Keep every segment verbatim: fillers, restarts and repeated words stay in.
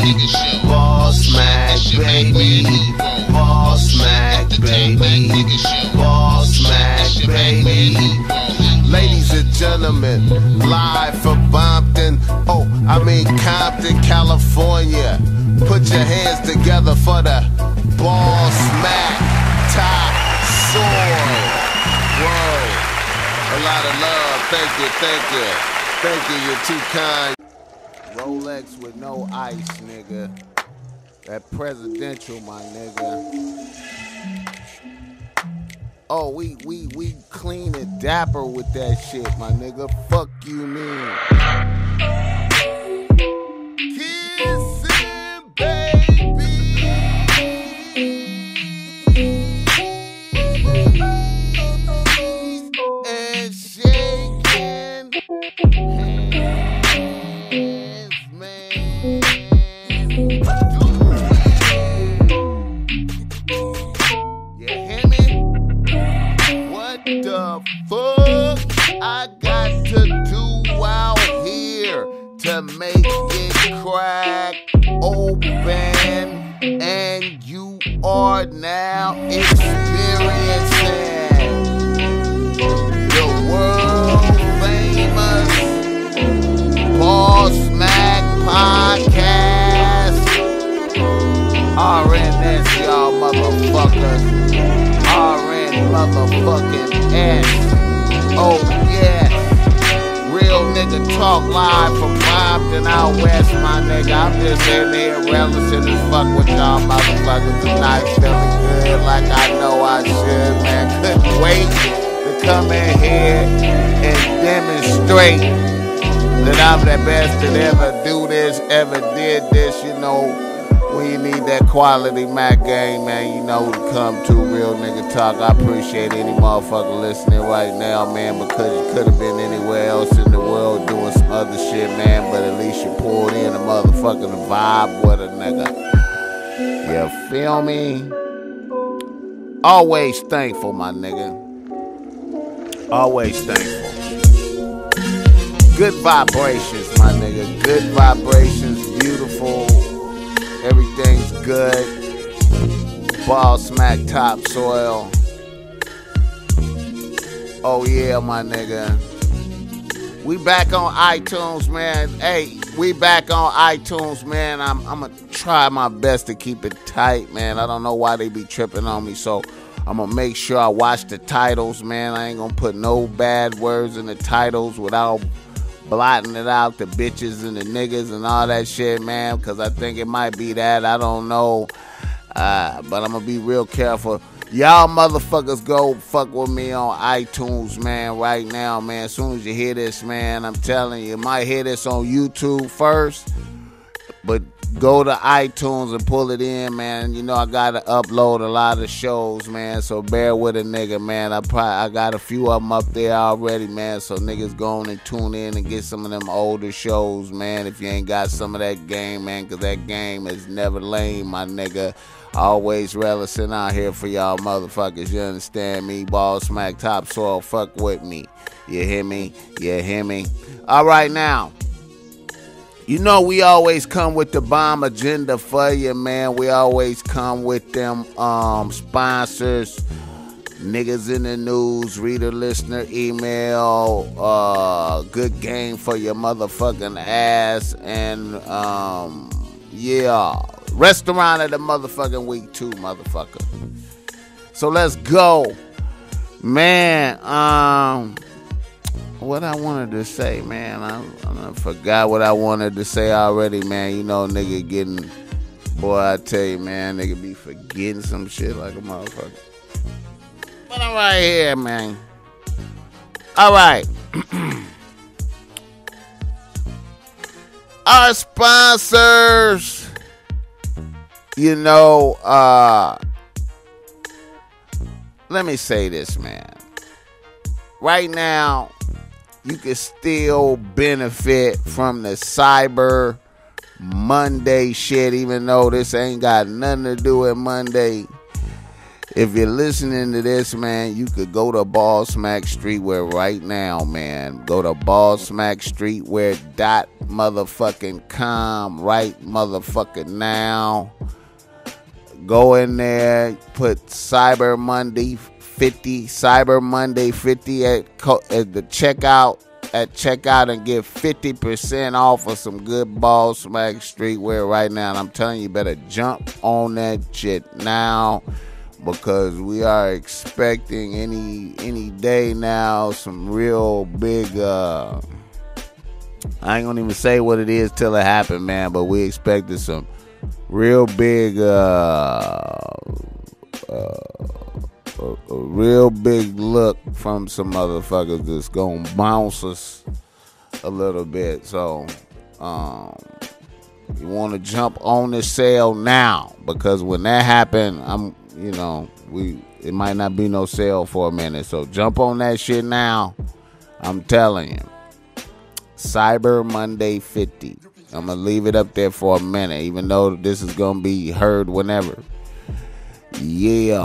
Boss Mac, baby. Boss Mac, baby. Boss Mac, baby. Ladies and gentlemen, live from Bompton, oh, I mean Compton, California. Put your hands together for the Boss Mac Top Soil. Whoa, a lot of love. Thank you, thank you. Thank you, you're too kind. Rolex with no ice, nigga. That presidential, my nigga. Oh, we we we clean and dapper with that shit, my nigga. Fuck you, mean. Kissing, baby. And shaking hands, man. The fuck I got to do out here to make it crack open, and you are now experiencing the world famous Boss Mac podcast. R N S, y'all motherfuckers. R N motherfucking S. Oh yeah. Real nigga talk live from Compton out west, my nigga. I'm just in there relishing as fuck with y'all motherfuckers tonight. Feeling good like I know I should, man. Couldn't wait to come in here and demonstrate that I'm the best that ever do this, ever did this, you know. When you need that quality Mac game, man, you know who to come to. Real nigga talk. I appreciate any motherfucker listening right now, man, because you could have been anywhere else in the world doing some other shit, man, but at least you pulled in a motherfucking vibe with a nigga. You feel me? Always thankful, my nigga. Always thankful. Good vibrations, my nigga. Good vibrations. Beautiful. Everything's good. Boss Mac Top Soil. Oh yeah, my nigga. We back on iTunes, man. Hey, we back on iTunes, man. I'm, I'm gonna try my best to keep it tight, man. I don't know why they be tripping on me, so I'm gonna make sure I watch the titles, man. I ain't gonna put no bad words in the titles without blotting it out, the bitches and the niggas and all that shit, man, because I think it might be that. I don't know. Uh, but I'm going to be real careful. Y'all motherfuckers go fuck with me on iTunes, man, right now, man. As soon as you hear this, man, I'm telling you, you might hear this on YouTube first, but go to iTunes and pull it in, man. You know I gotta upload a lot of shows, man, so bear with a nigga, man. I probably I got a few of them up there already, man, so niggas go on and tune in and get some of them older shows, man, if you ain't got some of that game, man, because that game is never lame, my nigga. Always relishing out here for y'all motherfuckers, you understand me? Boss Mac Top Soil, fuck with me. You hear me? You hear me? All right, now. You know we always come with the bomb agenda for you, man. We always come with them um, sponsors, niggas in the news, reader, listener, email, uh, good game for your motherfucking ass, and um, yeah, restaurant of the motherfucking week too, motherfucker. So let's go, man. Um. What I wanted to say, man, I, I forgot what I wanted to say already, man. You know, nigga getting, boy, I tell you, man, nigga be forgetting some shit like a motherfucker. But I'm right here, man. All right. Our sponsors, you know, uh, let me say this, man. Right now, you can still benefit from the Cyber Monday shit, even though this ain't got nothing to do with Monday. If you're listening to this, man, you could go to Ball Smack Streetwear right now, man. Go to Ball Smack Streetwear dot motherfucking com right motherfucking now. Go in there, put Cyber Monday fifty, Cyber Monday fifty at, co- at the checkout. At checkout and get fifty percent off of some good Ball Smack Streetwear right now. And I'm telling you, you better jump on that shit now. Because we are expecting any any day now some real big, uh, I ain't gonna even say what it is till it happen, man, but we expected some real big, uh, uh, a, a real big look from some motherfuckers that's gonna bounce us a little bit. So, um, you want to jump on the sale now, because when that happen, I'm, you know, we it might not be no sale for a minute. So jump on that shit now. I'm telling you. Cyber Monday fifty. I'm going to leave it up there for a minute, even though this is going to be heard whenever. Yeah.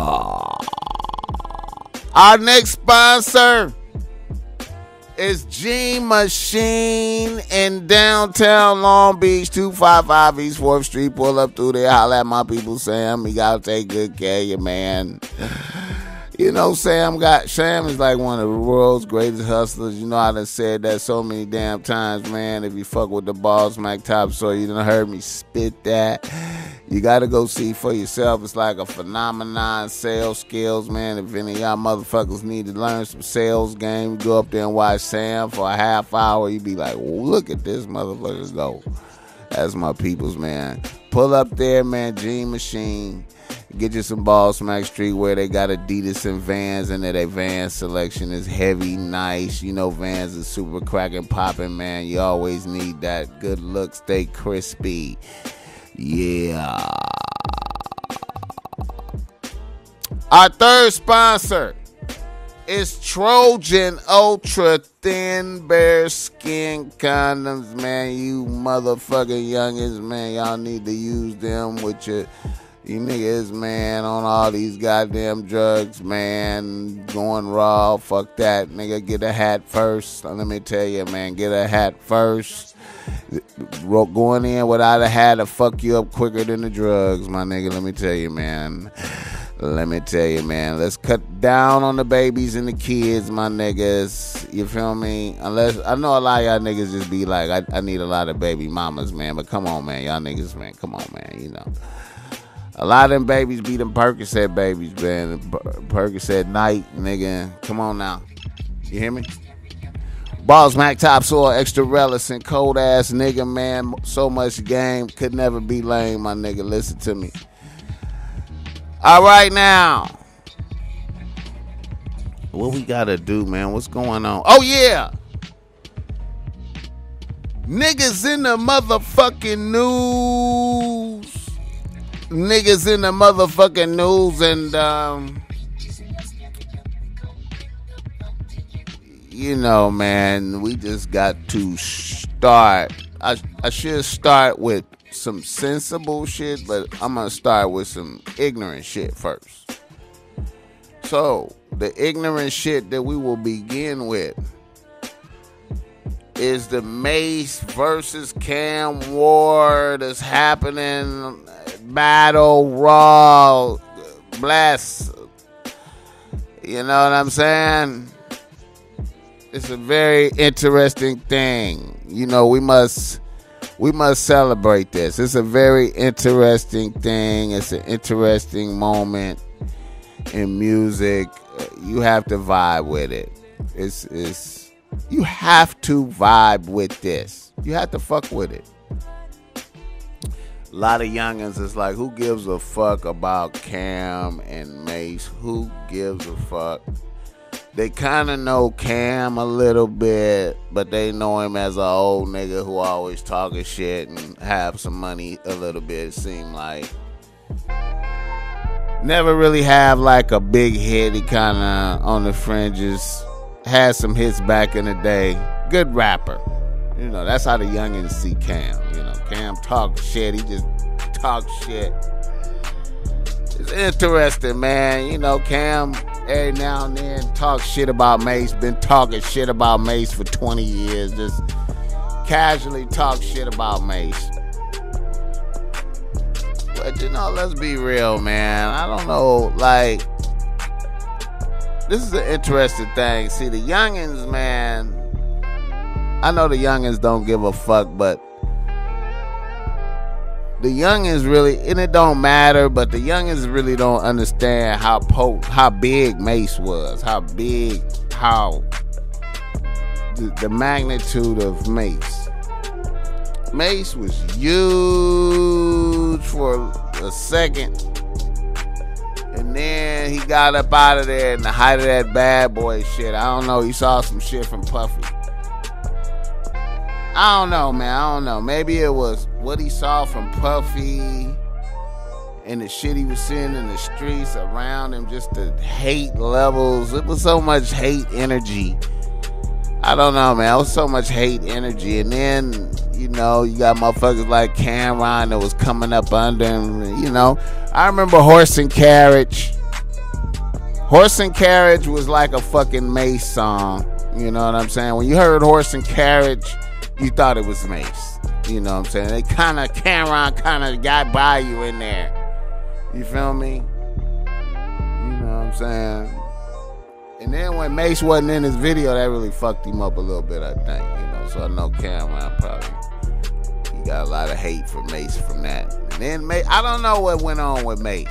Our next sponsor is Gene Machine in downtown Long Beach, two fifty-five East fourth Street. Pull up through there, holla at my people, Sam. You gotta take good care of you, man. You know, Sam got Sam is like one of the world's greatest hustlers. You know, I done said that so many damn times, man. If you fuck with the Ball Smack Top Story, you done heard me spit that. You gotta go see for yourself. It's like a phenomenon, sales skills, man. If any of y'all motherfuckers need to learn some sales game, go up there and watch Sam for a half hour. You be like, well, look at this motherfucker go. That's my peoples, man. Pull up there, man. Gene Machine. Get you some Ball Smack Streetwear. They got Adidas and Vans, and their Vans selection is heavy, nice. You know, Vans is super cracking, popping, man. You always need that. Good look, stay crispy. Yeah. Our third sponsor is Trojan Ultra Thin Bear Skin Condoms, man. You motherfucking youngins, man. Y'all need to use them with your... You niggas, man, on all these goddamn drugs, man, going raw, fuck that. Nigga, get a hat first. Let me tell you, man, get a hat first. Going in without a hat will fuck you up quicker than the drugs, my nigga. Let me tell you, man. Let me tell you, man. Let's cut down on the babies and the kids, my niggas. You feel me? Unless, I know a lot of y'all niggas just be like, I, I need a lot of baby mamas, man. But come on, man. Y'all niggas, man. Come on, man. You know. A lot of them babies be them Percocet babies, man. Percocet night, nigga. Come on now. You hear me? Ball Smack Topsoil, extra relevant, cold ass nigga, man. So much game, could never be lame, my nigga. Listen to me. All right now. What we gotta do, man? What's going on? Oh, yeah. Niggas in the motherfucking news. Niggas in the motherfucking news, and um, you know, man, we just got to start. I I should start with some sensible shit, but I'm gonna start with some ignorant shit first. So the ignorant shit that we will begin with is the Mace versus Cam war that's happening. Battle, raw, bless. You know what I'm saying? It's a very interesting thing. You know, we must we must celebrate this. It's a very interesting thing. It's an interesting moment in music. You have to vibe with it. It's it's you have to vibe with this. You have to fuck with it. A lot of youngins is like, who gives a fuck about Cam and Mace? Who gives a fuck? They kind of know Cam a little bit, but they know him as an old nigga who always talking shit and have some money a little bit, it seem like. Never really have like a big hit. He kind of on the fringes. Had some hits back in the day. Good rapper. You know, that's how the youngins see Cam. You know, Cam talk shit. He just talk shit. It's interesting, man. You know, Cam every now and then talk shit about Mase. Been talking shit about Mase for twenty years. Just casually talk shit about Mase. But you know, let's be real, man. I don't know, like, this is an interesting thing. See, the youngins, man, I know the youngins don't give a fuck, but the youngins really, and it don't matter, but the youngins really don't understand how potent, how big Mase was, how big, how the, the magnitude of Mase. Mase was huge for a second, and then he got up out of there in the height of that bad boy shit. I don't know. He saw some shit from Puffy. I don't know, man. I don't know. Maybe it was what he saw from Puffy and the shit he was seeing in the streets around him, just the hate levels. It was so much hate energy. I don't know, man. It was so much hate energy. And then, you know, you got motherfuckers like Cam'ron that was coming up under him. You know, I remember Horse and Carriage. Horse and Carriage was like a fucking Mase song. You know what I'm saying? When you heard Horse and Carriage, you thought it was Mase. You know what I'm saying? They kind of, Cam'ron kind of got by you in there. You feel me? You know what I'm saying? And then when Mase wasn't in his video, that really fucked him up a little bit, I think. You know, so I know Cam'ron probably, he got a lot of hate for Mase from that. And then Mase, I don't know what went on with Mase.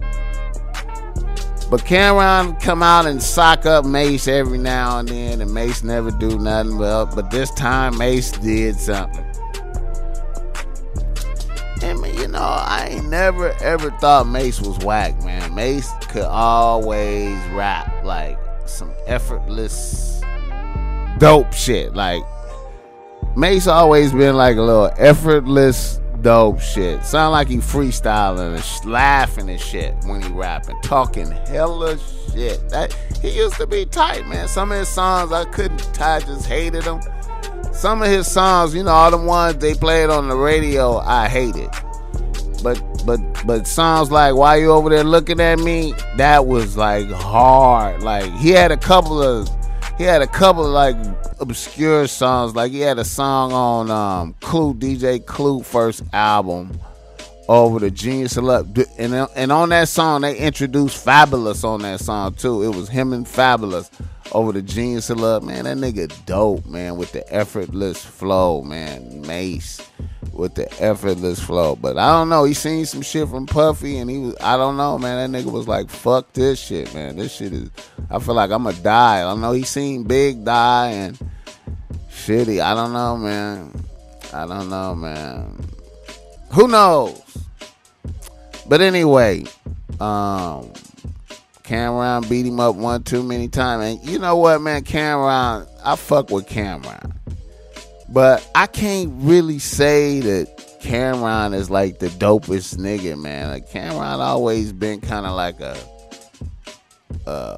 But Cam'ron come out and sock up Mase every now and then, and Mase never do nothing. But, but this time, Mase did something. And, you know, I ain't never, ever thought Mase was whack, man. Mase could always rap, like, some effortless, dope shit. Like, Mase always been like a little effortless, dope shit. Sound like he freestyling and sh- laughing and shit when he rapping, talking hella shit. That he used to be tight, man. Some of his songs I couldn't, I just hated them. Some of his songs, you know, all the ones they played on the radio, I hated. But but but songs like Why You Over There Looking At Me, that was like hard. Like he had a couple of he had a couple of like obscure songs. Like he had a song on um Clue, D J Clue first album, over the Genius of Love. And, and on that song they introduced Fabulous on that song too. It was him and Fabulous over the Genius of Love. Man, that nigga dope, man, with the effortless flow, man. Mase with the effortless flow. But I don't know, he seen some shit from Puffy and he was, I don't know, man, that nigga was like, fuck this shit, man. This shit is, I feel like I'ma die. I don't know, he seen Big die and shitty. I don't know, man. I don't know, man. Who knows? But anyway, um, Cam'ron beat him up one too many times. And you know what, man? Cam'ron, I fuck with Cam'ron. But I can't really say that Cam'ron is like the dopest nigga, man. Like Cam'ron always been kind of like a uh,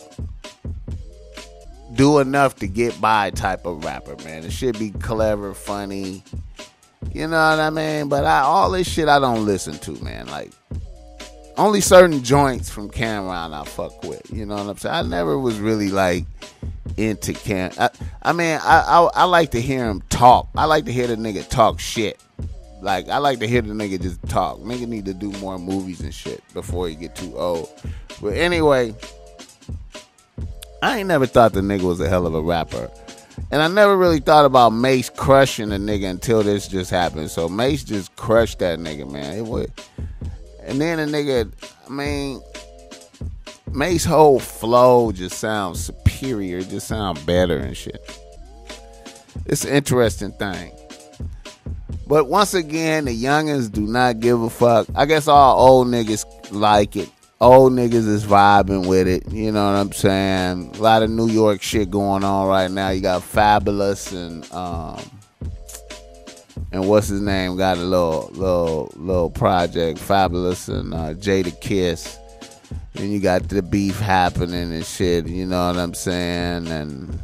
do enough to get by type of rapper, man. It should be clever, funny. You know what I mean? But I, all this shit I don't listen to, man. Like, only certain joints from Cam'ron I fuck with. You know what I'm saying? I never was really like into Cam. I, I mean, I, I I like to hear him talk. I like to hear the nigga talk shit. Like, I like to hear the nigga just talk. Nigga need to do more movies and shit before he get too old. But anyway, I ain't never thought the nigga was a hell of a rapper. And I never really thought about Mase crushing a nigga until this just happened. So Mase just crushed that nigga, man. It was, and then the nigga, I mean, Mace's whole flow just sounds superior. It just sounds better and shit. It's an interesting thing. But once again, the youngins do not give a fuck. I guess all old niggas like it. Old niggas is vibing with it. You know what I'm saying? A lot of New York shit going on right now. You got Fabulous and um and what's his name got a little little little project. Fabulous and uh, Jadakiss. And you got the beef happening and shit. You know what I'm saying? And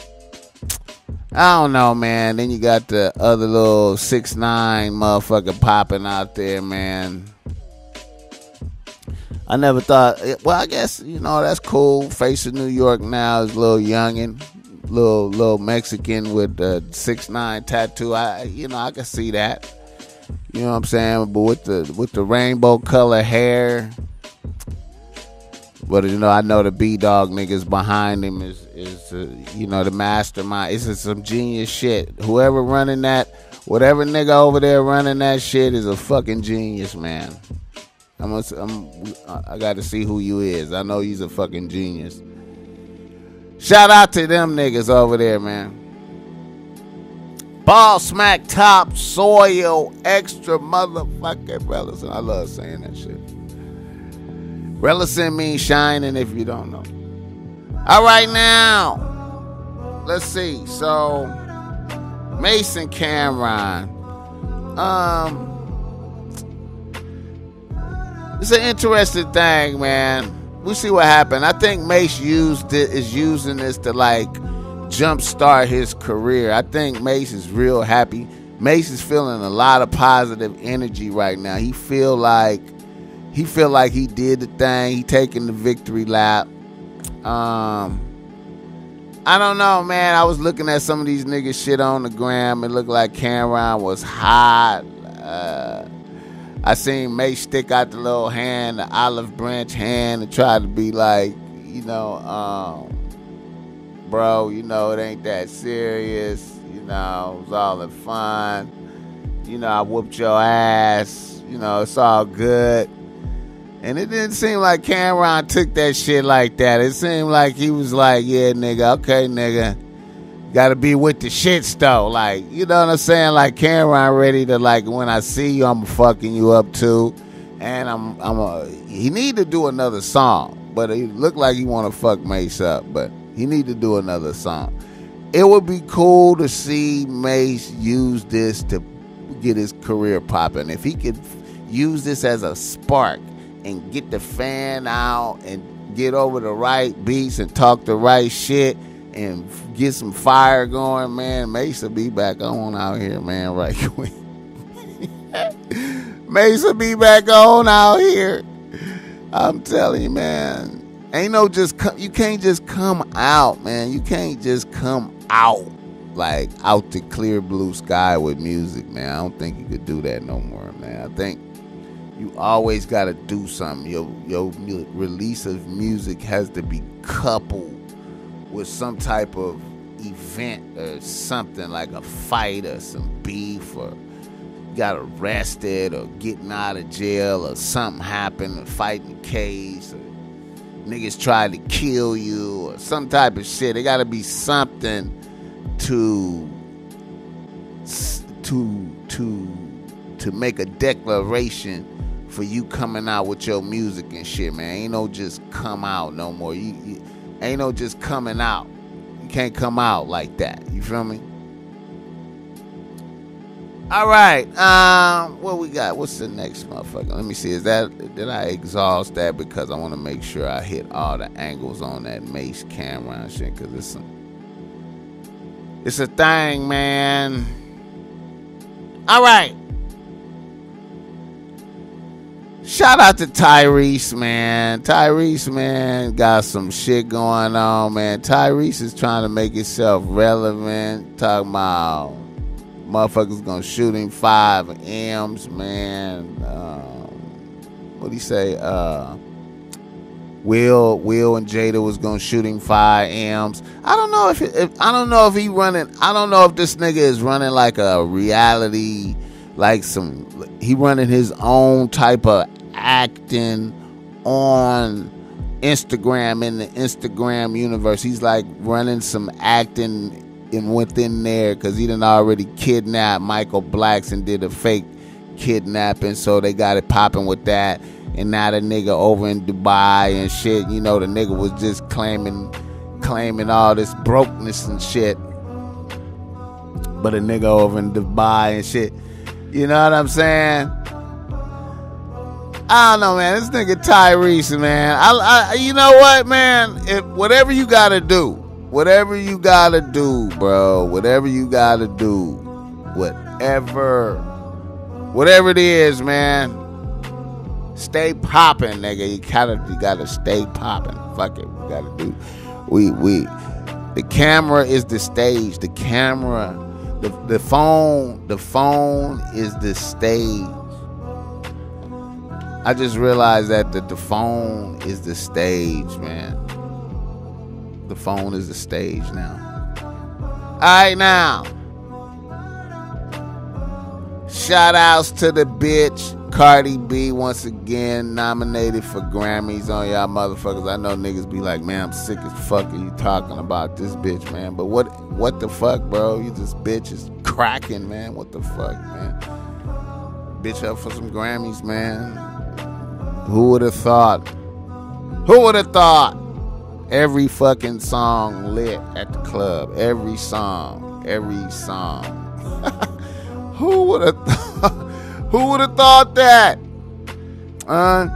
I don't know, man. Then you got the other little six nine motherfucker popping out there, man. I never thought. Well, I guess you know that's cool. Face of New York now is a little youngin, little little Mexican with a six nine tattoo. I you know I can see that. You know what I'm saying? But with the with the rainbow color hair. But you know, I know the B Dog niggas behind him is is uh, you know the mastermind. It's just some genius shit. Whoever running that, whatever nigga over there running that shit is a fucking genius, man. I'm, a, I'm I got to see who you is. I know he's a fucking genius. Shout out to them niggas over there, man. Ball smack top soil extra motherfucking Relison. I love saying that shit. Relison means shining if you don't know. All right, now let's see. So Mason Cam'ron. Um, it's an interesting thing, man. We see what happened. I think Mace used it is using this to like jumpstart his career. I think Mace is real happy. Mace is feeling a lot of positive energy right now. He feel like he feel like he did the thing. He taking the victory lap. Um, I don't know, man. I was looking at some of these niggas shit on the gram. It looked like Cam'ron was hot. Uh, I seen Mace stick out the little hand, the olive branch hand, and try to be like, you know, um, bro, you know, it ain't that serious. You know, it was all in fun. You know, I whooped your ass. You know, it's all good. And it didn't seem like Cam'ron took that shit like that. It seemed like he was like, yeah, nigga, okay, nigga. Gotta be with the shits, though. Like, you know what I'm saying? Like, Cam'ron ready to, like, when I see you, I'm fucking you up, too. And I'm, I'm a, he need to do another song. But it looked like he want to fuck Mace up. But he need to do another song. It would be cool to see Mace use this to get his career popping. If he could use this as a spark and get the fan out and get over the right beats and talk the right shit and get some fire going, man, Mace will be back on out here, man, right quick. Mace will be back on out here. I'm telling you, man. Ain't no just, come, you can't just come out, man. You can't just come out, like, out the clear blue sky with music, man. I don't think you could do that no more, man. I think you always got to do something. Your, your release of music has to be coupled with some type of event or something, like a fight or some beef, or got arrested or getting out of jail, or something happened, or fighting a case, or niggas tried to kill you, or some type of shit. It got to be something to to to to make a declaration for you coming out with your music and shit, man. Ain't no just come out no more. You, you ain't no just coming out. You can't come out like that. You feel me? All right. Um, what we got? What's the next motherfucker? Let me see. Is that did I exhaust that? Because I want to make sure I hit all the angles on that Mace Cam'ron shit. Because it's a, it's a thing, man. All right. Shout out to Tyrese, man. Tyrese, man, got some shit going on, man. Tyrese is trying to make himself relevant. Talking about motherfuckers gonna shoot him five M's, man. Um, what do you say? Uh, Will, Will and Jada was gonna shoot him five M's. I don't know if, if I don't know if he running. I don't know if this nigga is running like a reality, like some. He running his own type of acting on Instagram, in the Instagram universe. He's like running some acting in within there, because he done already kidnapped Michael Blacks and did a fake kidnapping, so they got it popping with that. And now the nigga over in Dubai and shit, you know, the nigga was just claiming claiming all this brokenness and shit, but a nigga over in Dubai and shit, you know what I'm saying? I don't know, man. This nigga Tyrese, man. I, I, you know what, man? If whatever you gotta do, whatever you gotta do, bro. Whatever you gotta do, whatever, whatever it is, man. Stay popping, nigga. You gotta, you gotta stay popping. Fuck it, we gotta do. We, we. The camera is the stage. The camera, the the phone, the phone is the stage. I just realized that the, the phone is the stage, man. The phone is the stage now. All right, now. Shout outs to the bitch Cardi B, once again nominated for Grammys on y'all motherfuckers. I know niggas be like, man, I'm sick as fuck of you talking about this bitch, man. But what what the fuck, bro? You this bitch is cracking, man. What the fuck, man? Bitch up for some Grammys, man. Who would have thought? Who would have thought? Every fucking song lit at the club. Every song. Every song. Who would have thought? Who would have thought that? Uh,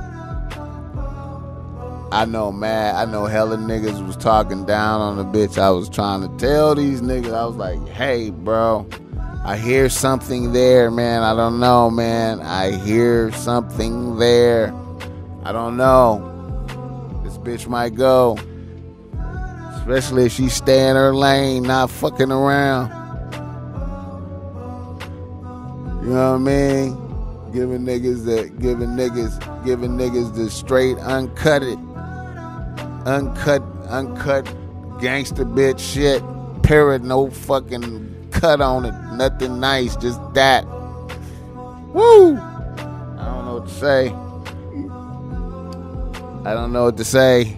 I know, man. I know hella niggas was talking down on the bitch. I was trying to tell these niggas. I was like, hey, bro. I hear something there, man. I don't know, man. I hear something there. I don't know. This bitch might go. Especially if she stay in her lane, not fucking around. You know what I mean? Giving niggas the, giving niggas, giving niggas the straight uncut it, uncut, uncut gangster bitch shit. Period. No fucking cut on it. Nothing nice. Just that. Woo! I don't know what to say. I don't know what to say.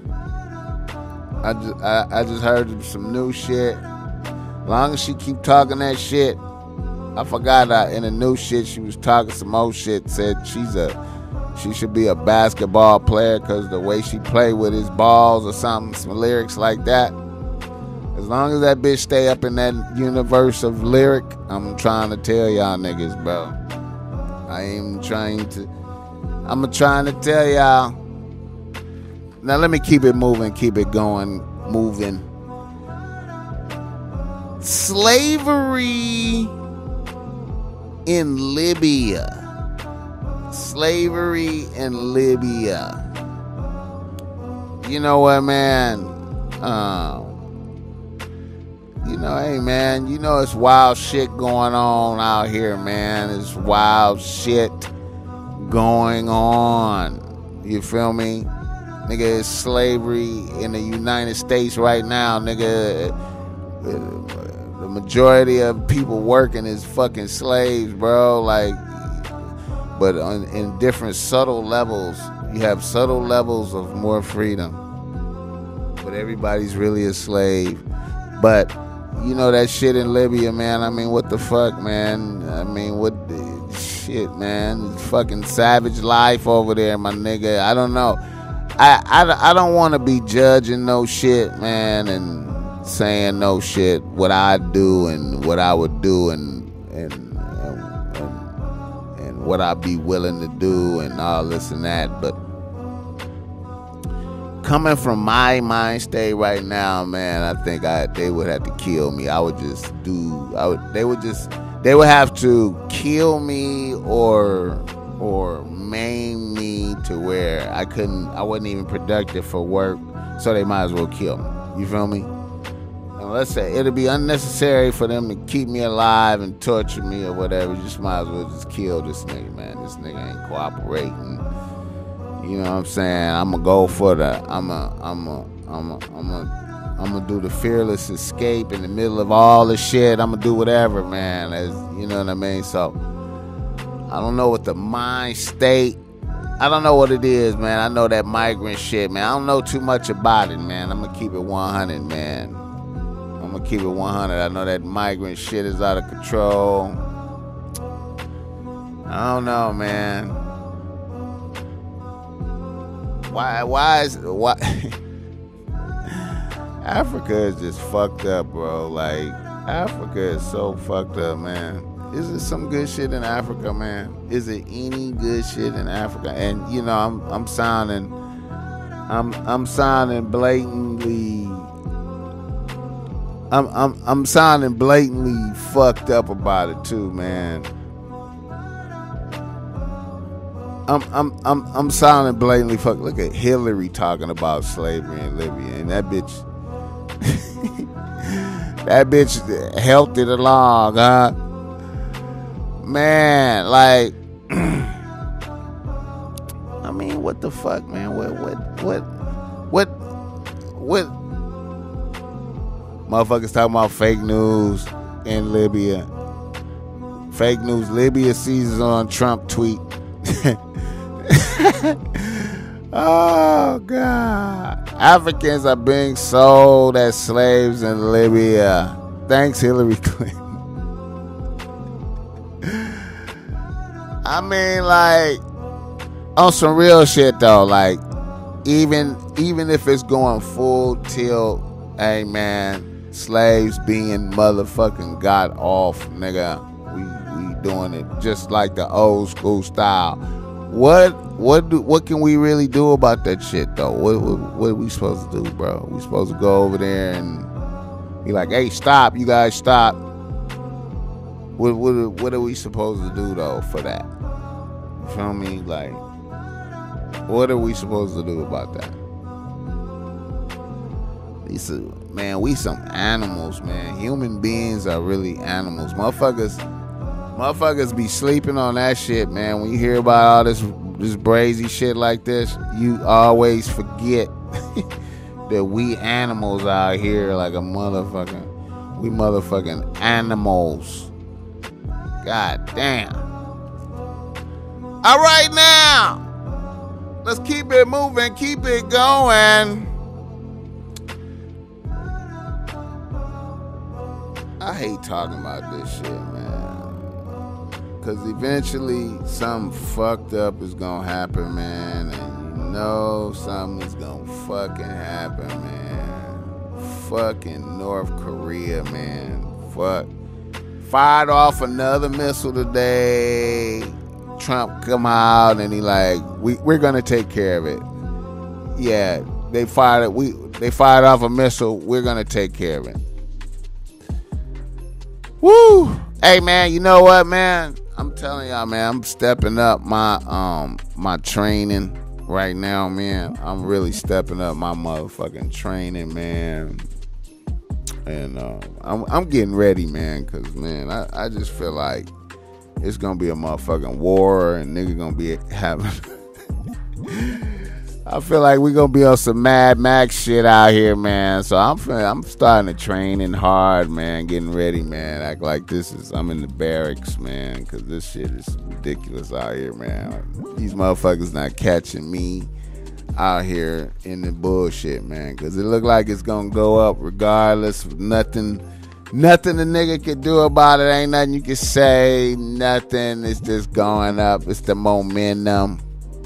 I just, I, I just heard some new shit. Long as she keep talking that shit. I forgot that in the new shit she was talking some old shit. Said she's a, she should be a basketball player because the way she play with his balls or something. Some lyrics like that. As long as that bitch stay up in that universe of lyric, I'm trying to tell y'all niggas, bro. I am trying to. I'm trying to tell y'all. Now let me keep it moving, keep it going, moving. Slavery in Libya. Slavery in Libya. You know what, man? Um, you know, hey, man, you know it's wild shit going on out here, man. It's wild shit going on. You feel me? Nigga, it's slavery in the United States right now, nigga. The majority of people working is fucking slaves, bro. Like, but on, in different subtle levels, you have subtle levels of more freedom. But everybody's really a slave. But you know that shit in Libya, man. I mean, what the fuck, man? I mean, what the shit, man? It's fucking savage life over there, my nigga. I don't know. I, I, I don't want to be judging no shit, man, and saying no shit, what I do and what I would do and and, and, and, and what I'd be willing to do and all this and that. But coming from my mind state right now, man, I think I they would have to kill me. I would just do, I would, they would just, they would have to kill me or or maim me to where I couldn't, I wasn't even productive for work, so they might as well kill me. You feel me? And let's say it'll be unnecessary for them to keep me alive and torture me or whatever. You just might as well just kill this nigga, man. This nigga ain't cooperating. You know what I'm saying? I'm gonna go for the, I'm a, I'm a, I'm a, I'm a, I'm gonna do the fearless escape in the middle of all the shit. I'm gonna do whatever, man. As you know what I mean? So I don't know what the mind state, I don't know what it is, man. I know that migrant shit, man. I don't know too much about it, man. I'm going to keep it one hundred, man. I'm going to keep it one hundred. I know that migrant shit is out of control. I don't know, man. Why, why is, why? Africa is just fucked up, bro. Like, Africa is so fucked up, man. Is there some good shit in Africa, man? Is there any good shit in Africa? And you know, I'm I'm sounding, I'm I'm sounding blatantly, I'm I'm I'm sounding blatantly fucked up about it too, man. I'm I'm I'm I'm sounding blatantly fuck. Look at Hillary talking about slavery in Libya, and that bitch, that bitch helped it along, huh? Man, like, I mean, what the fuck, man? What what what what what? Motherfuckers talking about fake news in Libya. Fake news. Libya seizes on Trump tweet. Oh God! Africans are being sold as slaves in Libya. Thanks, Hillary Clinton. I mean, like, on some real shit though. Like, even even if it's going full tilt, hey man, slaves being motherfucking got off, nigga. We we doing it just like the old school style. What what do, what can we really do about that shit though? What, what what are we supposed to do, bro? We supposed to go over there and be like, hey, stop, you guys stop. What what what are we supposed to do though for that? You feel me? Like, what are we supposed to do about that? These man, we some animals, man. Human beings are really animals, motherfuckers. Motherfuckers be sleeping on that shit, man. When you hear about all this this brazy shit like this, you always forget that we animals out here like a motherfucking, we motherfucking animals. God damn. All right now, let's keep it moving, keep it going. I hate talking about this shit, man. Cause eventually something fucked up is gonna happen, man, and you know something is gonna fucking happen, man. Fucking North Korea, man. Fuck. Fired off another missile today. Trump come out and he like, we we're gonna take care of it. Yeah, they fired it. We they fired off a missile. We're gonna take care of it. Woo! Hey man, you know what, man? I'm telling y'all, man, I'm stepping up my um my training right now, man. I'm really stepping up my motherfucking training, man. And uh, I'm I'm getting ready, man, cause man, I, I just feel like it's gonna be a motherfucking war, and nigga gonna be having. I feel like we gonna be on some Mad Max shit out here, man. So I'm I'm starting to train in hard, man. Getting ready, man. Act like this is I'm in the barracks, man, because this shit is ridiculous out here, man. These motherfuckers not catching me out here in the bullshit, man, because it look like it's gonna go up regardless. Nothing, nothing the nigga can do about it. Ain't nothing you can say. Nothing. It's just going up. It's the momentum.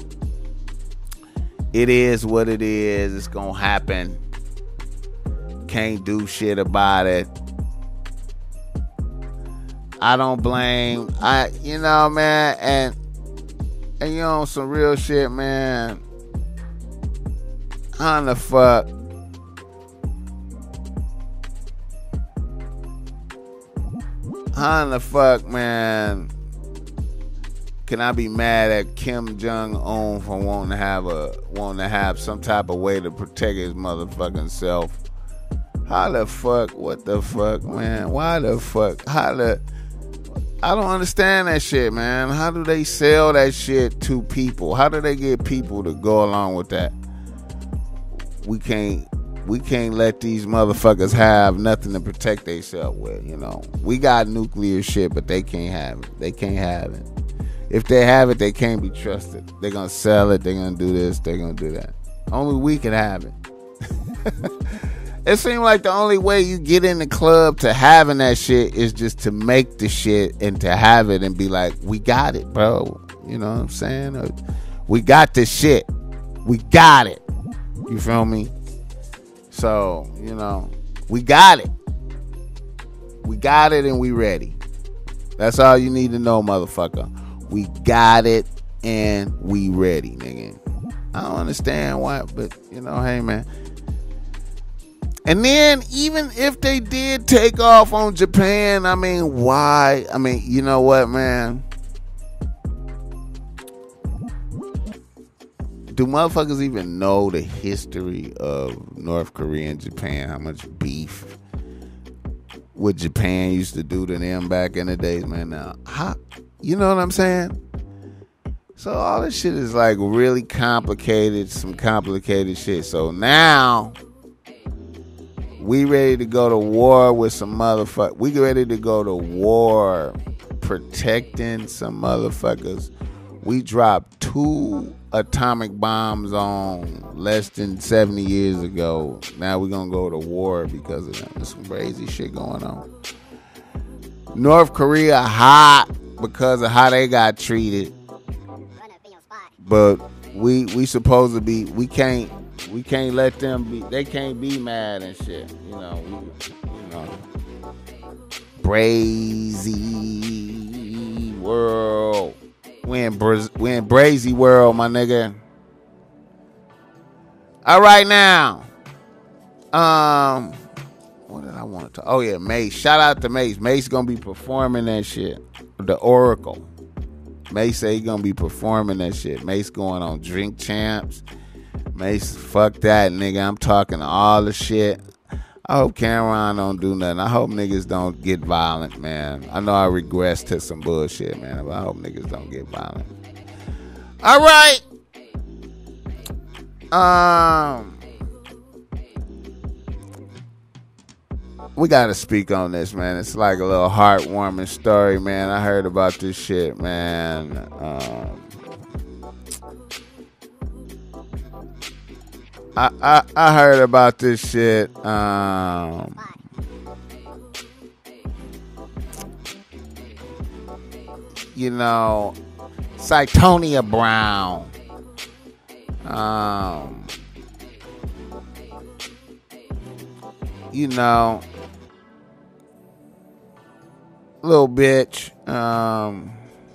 It is what it is. It's gonna happen. Can't do shit about it. I don't blame. I, you know, man, and and you know some real shit, man. How in the fuck? How in the fuck, man? Can I be mad at Kim Jong-un for wanting to have a wanting to have some type of way to protect his motherfucking self? How the fuck? What the fuck, man? Why the fuck? How the? I don't understand that shit, man. How do they sell that shit to people? How do they get people to go along with that? We can't. We can't let these motherfuckers have nothing to protect themselves with. You know, we got nuclear shit, but they can't have it. They can't have it. If they have it, they can't be trusted. They're going to sell it. They're going to do this. They're going to do that. Only we can have it. It seems like the only way you get in the club to having that shit is just to make the shit and to have it and be like, we got it, bro. You know what I'm saying? We got this shit. We got it. You feel me? So, you know, we got it. We got it and we ready. That's all you need to know, motherfucker. We got it and we ready, nigga. I don't understand why, but you know, hey man. And then even if they did take off on Japan, I mean, why? I mean, you know what, man? do motherfuckers even know the history of North Korea and Japan? How much beef what Japan used to do to them back in the days, man? Now, how, you know what I'm saying? So all this shit is like really complicated, some complicated shit. So now we ready to go to war with some motherfuckers. We ready to go to war protecting some motherfuckers. We dropped two atomic bombs on less than seventy years ago. Now we're going to go to war because of them. There's some crazy shit going on. North Korea hot because of how they got treated. But we we supposed to be, we can't, we can't let them be, they can't be mad and shit. You know, we, you know. Brazy world. We in, Bra- we in Brazy world, my nigga. All right, now. Um, what did I want to talk? Oh, yeah, Mace. Shout out to Mace. Mace going to be performing that shit. The Oracle. Mace say he going to be performing that shit. Mace going on Drink Champs. Mace, fuck that, nigga. I'm talking all the shit. I hope Cameron don't do nothing. I hope niggas don't get violent, man. I know I regress to some bullshit, man, but I hope niggas don't get violent. All right. Um, we got to speak on this, man. It's like a little heartwarming story, man. I heard about this shit, man. Um, I, I I heard about this shit. Um, you know, Cytonia Brown. Um, you know, little bitch. Um,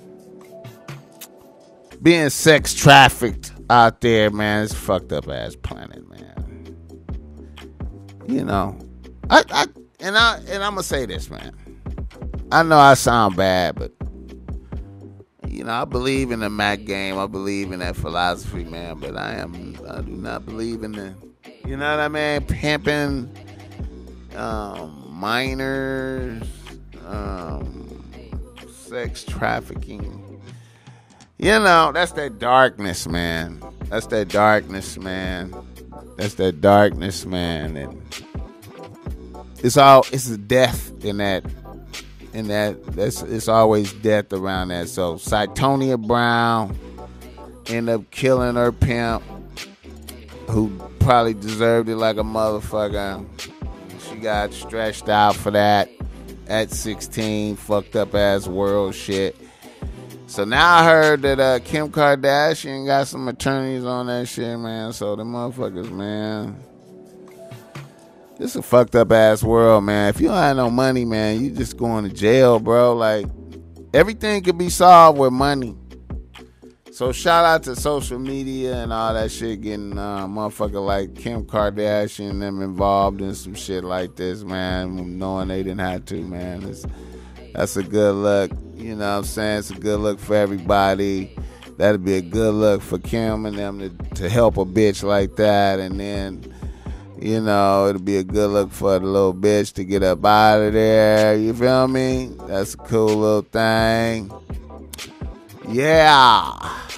being sex trafficked out there, man. It's a fucked up ass planet, man. You know, I, I and I and I'm gonna say this, man. I know I sound bad, but you know, I believe in the Mac game. I believe in that philosophy, man. But I am, I do not believe in the, you know what I mean, pimping, um, minors, um, sex trafficking. You know, that's that darkness, man. That's that darkness, man. That's that darkness, man. And it's all, it's a death in that, in that, that's, it's always death around that. So Cytonia Brown ended up killing her pimp, who probably deserved it like a motherfucker. She got stretched out for that at sixteen, fucked up ass world shit. So now I heard that uh, Kim Kardashian got some attorneys on that shit, man. So the motherfuckers, man, it's a fucked up ass world, man. If you don't have no money, man, you just going to jail, bro. Like, everything could be solved with money. So shout out to social media and all that shit getting uh, motherfucker like Kim Kardashian and them involved in some shit like this, man, knowing they didn't have to, man. It's, that's a good look. You know what I'm saying? It's a good look for everybody. That'd be a good look for Kim and them to, to help a bitch like that. And then, you know, it'll be a good look for the little bitch to get up out of there. You feel me? That's a cool little thing. Yeah.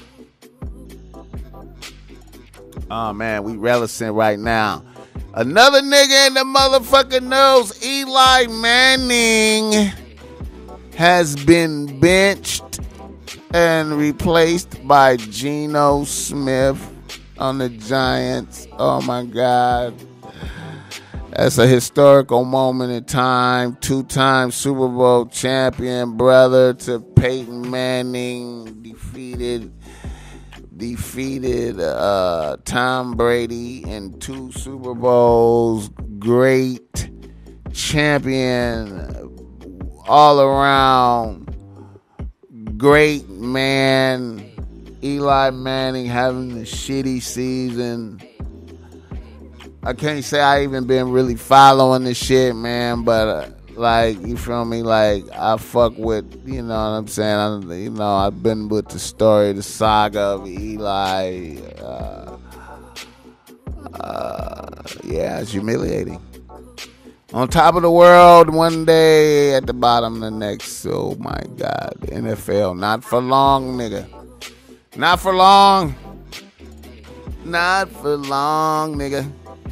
Oh, man, we relishing right now. Another nigga in the motherfucking news, Eli Manning, has been benched and replaced by Geno Smith on the Giants. Oh, my God. That's a historical moment in time. Two-time Super Bowl champion, brother to Peyton Manning, defeated defeated uh, Tom Brady in two Super Bowls. Great champion, all around great man. Eli Manning having a shitty season. I can't say I even been really following this shit, man, but uh, Like, you feel me? Like, I fuck with, you know what I'm saying? I, you know, I've been with the story, the saga of Eli. Uh, uh, yeah, it's humiliating. On top of the world, one day at the bottom of the next. Oh my God, the N F L, not for long, nigga. Not for long. Not for long, nigga.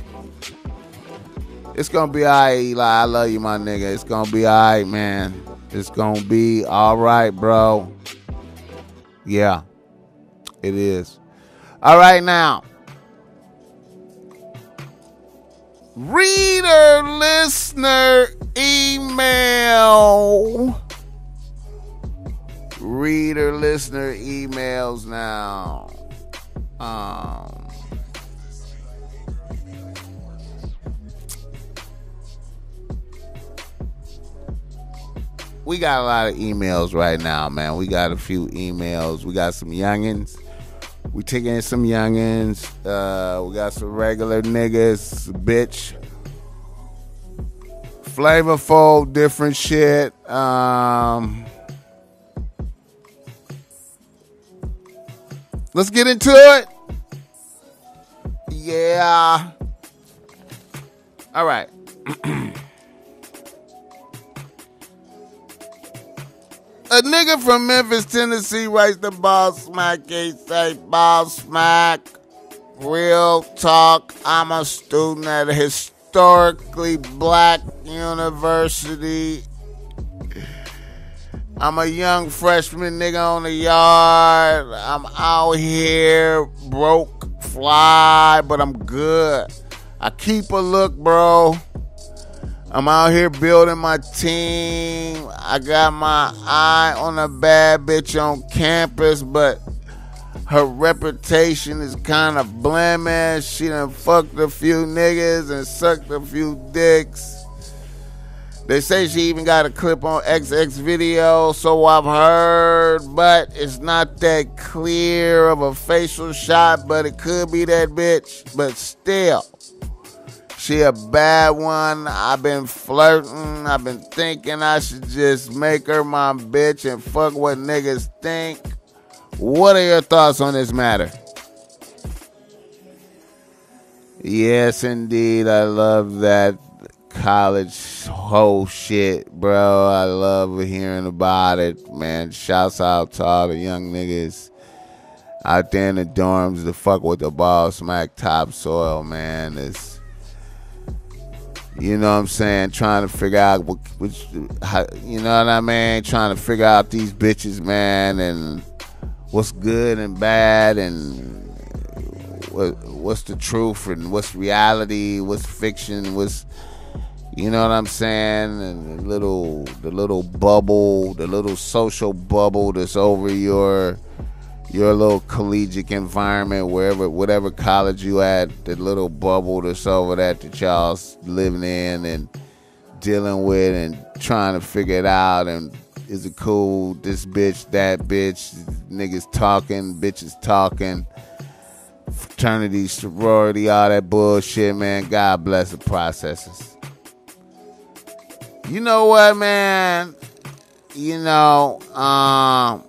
It's gonna be alright, Eli. I love you, my nigga. It's gonna be alright, man. It's gonna be alright, bro. Yeah, it is. All right, now. Reader listener email. Reader listener emails now. Um, we got a lot of emails right now, man. We got a few emails. We got some youngins. We taking in some youngins. Uh, we got some regular niggas, bitch. Flavorful, different shit. Um, let's get into it. Yeah. All right. A nigga from Memphis, Tennessee writes the Ball Smack case, say, Ball Smack, real talk, I'm a student at a historically black university. I'm a young freshman nigga on the yard. I'm out here broke, fly, but I'm good. I keep a look, bro. I'm out here building my team. I got my eye on a bad bitch on campus, but her reputation is kind of blemished. She done fucked a few niggas and sucked a few dicks. They say she even got a clip on X X video, so I've heard, but it's not that clear of a facial shot, but it could be that bitch. But still, she a bad one. I've been flirting. I've been thinking I should just make her my bitch and fuck what niggas think. What are your thoughts on this matter? Yes, indeed. I love that college whole shit, bro. I love hearing about it, man. Shouts out to all the young niggas out there in the dorms to fuck with the Ball Smack topsoil, man. It's, you know what I'm saying, trying to figure out what, which, how, you know what I mean, trying to figure out these bitches, man, and what's good and bad, and what, what's the truth, and what's reality, what's fiction, what's, you know what I'm saying, and the little, the little bubble, the little social bubble that's over your, your little collegiate environment, wherever, whatever college you at, the little bubble that's over that that y'all living in and dealing with and trying to figure it out. And is it cool? This bitch, that bitch, niggas talking, bitches talking, fraternity, sorority, all that bullshit, man. God bless the processes. You know what, man? You know, um,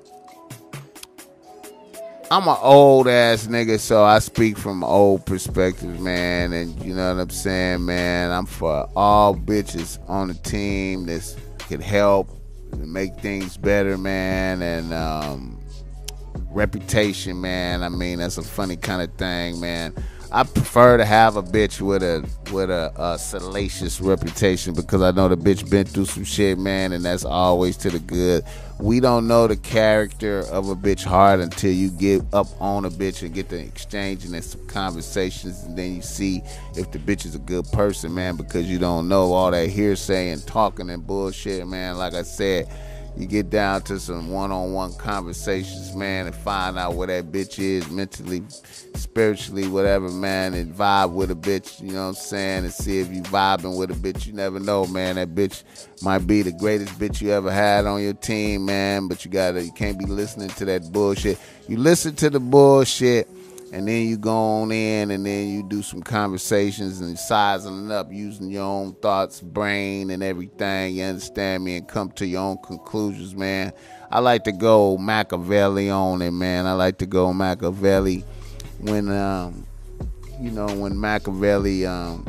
I'm an old ass nigga, so I speak from old perspective, man. And you know what I'm saying, man? I'm for all bitches on the team that could help make things better, man. And um, reputation, man. I mean, that's a funny kind of thing, man. I prefer to have a bitch with a with a, a salacious reputation, because I know the bitch been through some shit, man, and that's always to the good. We don't know the character of a bitch hard until you get up on a bitch and get the exchanging and some conversations, and then you see if the bitch is a good person, man, because you don't know all that hearsay and talking and bullshit, man. Like I said, you get down to some one-on-one conversations, man, and find out where that bitch is mentally, spiritually, whatever, man, and vibe with a bitch, you know what I'm saying, and see if you vibing with a bitch. You never know, man. That bitch might be the greatest bitch you ever had on your team, man, but you gotta, you can't be listening to that bullshit. You listen to the bullshit, and then you go on in, and then you do some conversations and sizing it up using your own thoughts, brain, and everything. You understand me? And come to your own conclusions, man. I like to go Machiavelli on it, man. I like to go Machiavelli when, um, you know, when Machiavelli um,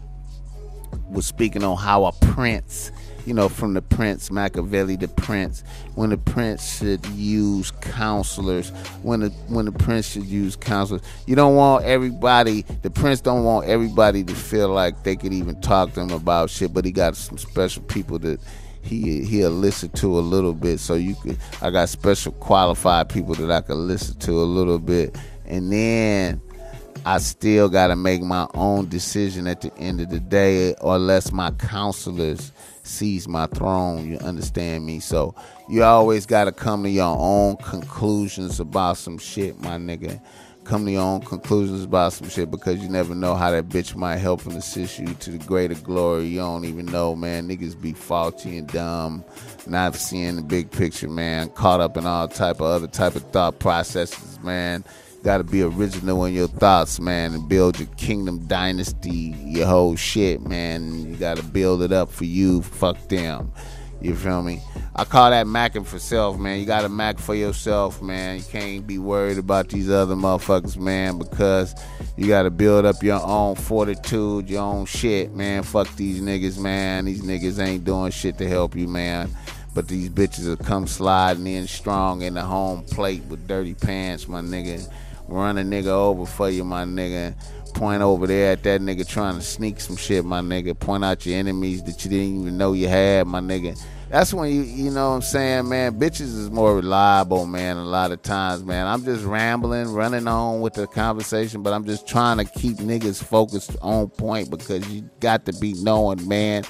was speaking on how a prince, you know, from the prince, Machiavelli, the prince, when the prince should use counselors, when the when the prince should use counselors. You don't want everybody, the prince don't want everybody to feel like they could even talk to him about shit, but he got some special people that he he'll listen to a little bit. So you could, I got special qualified people that I could listen to a little bit, and then I still got to make my own decision at the end of the day, or unless my counselors seize my throne. You understand me? So you always got to come to your own conclusions about some shit, my nigga. Come to your own conclusions about some shit, because you never know how that bitch might help and assist you to the greater glory. You don't even know, man. Niggas be faulty and dumb, not seeing the big picture, man. Caught up in all type of other type of thought processes, man. Got to be original in your thoughts, man, and build your kingdom dynasty, your whole shit, man. You got to build it up for you. Fuck them. You feel me? I call that macking for self, man. You got to mac for yourself, man. You can't be worried about these other motherfuckers, man, because you got to build up your own fortitude, your own shit, man. Fuck these niggas, man. These niggas ain't doing shit to help you, man. But these bitches will come sliding in strong in the home plate with dirty pants, my nigga. Run a nigga over for you, my nigga. Point over there at that nigga trying to sneak some shit, my nigga. Point out your enemies that you didn't even know you had, my nigga. That's when you, you know what I'm saying, man. Bitches is more reliable, man, a lot of times, man. I'm just rambling, running on with the conversation, but I'm just trying to keep niggas focused on point, because you got to be knowing, man.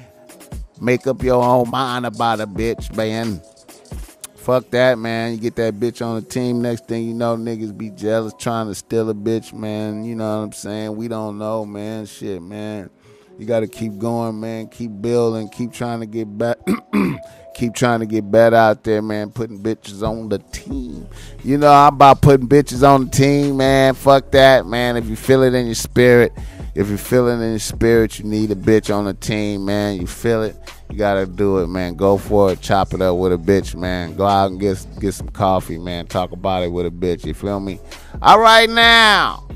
Make up your own mind about a bitch, man. Fuck that, man. You get that bitch on the team, next thing you know, niggas be jealous trying to steal a bitch, man. You know what I'm saying? We don't know, man. Shit, man. You got to keep going, man. Keep building. Keep trying to get back. Keep trying to get better out there, man. Putting bitches on the team. You know, I'm about putting bitches on the team, man. Fuck that, man. If you feel it in your spirit, if you feel it in your spirit, you need a bitch on the team, man. You feel it, you gotta do it, man. Go for it. Chop it up with a bitch, man. Go out and get, get some coffee, man. Talk about it with a bitch. You feel me? All right, now.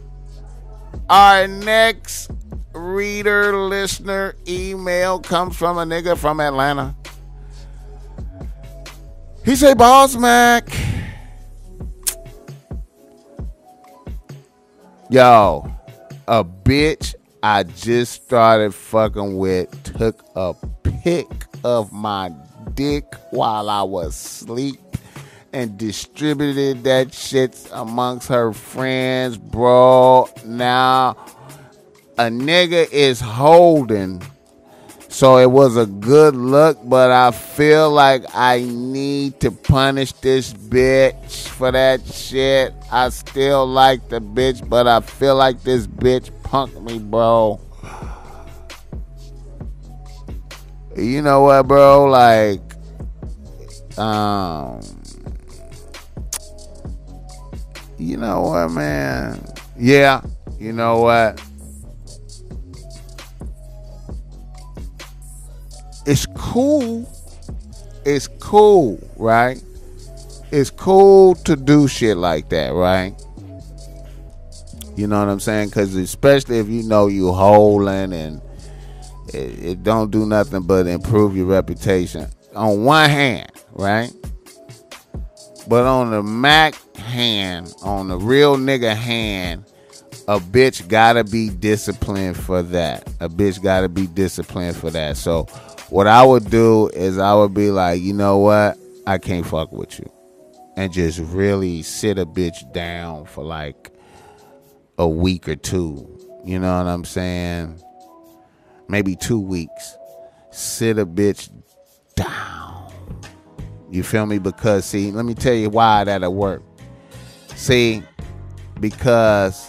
Our next reader, listener, email comes from a nigga from Atlanta. He say, Boss Mac, yo, a bitch I just started fucking with took a pic of my dick while I was asleep and distributed that shit amongst her friends, bro. Now, a nigga is holding, so it was a good look, but I feel like I need to punish this bitch for that shit. I still like the bitch, but I feel like this bitch punked me, bro. You know what, bro? Like, um, you know what, man? Yeah, you know what? It's cool. It's cool, right? It's cool to do shit like that, right? You know what I'm saying? Because especially if you know you holding and it, it don't do nothing but improve your reputation. On one hand, right? But on the Mac hand, on the real nigga hand, a bitch gotta be disciplined for that. A bitch gotta be disciplined for that. So what I would do is I would be like, you know what? I can't fuck with you. And just really sit a bitch down for like a week or two. You know what I'm saying? Maybe two weeks. Sit a bitch down. You feel me? Because, see, let me tell you why that'll work. See, because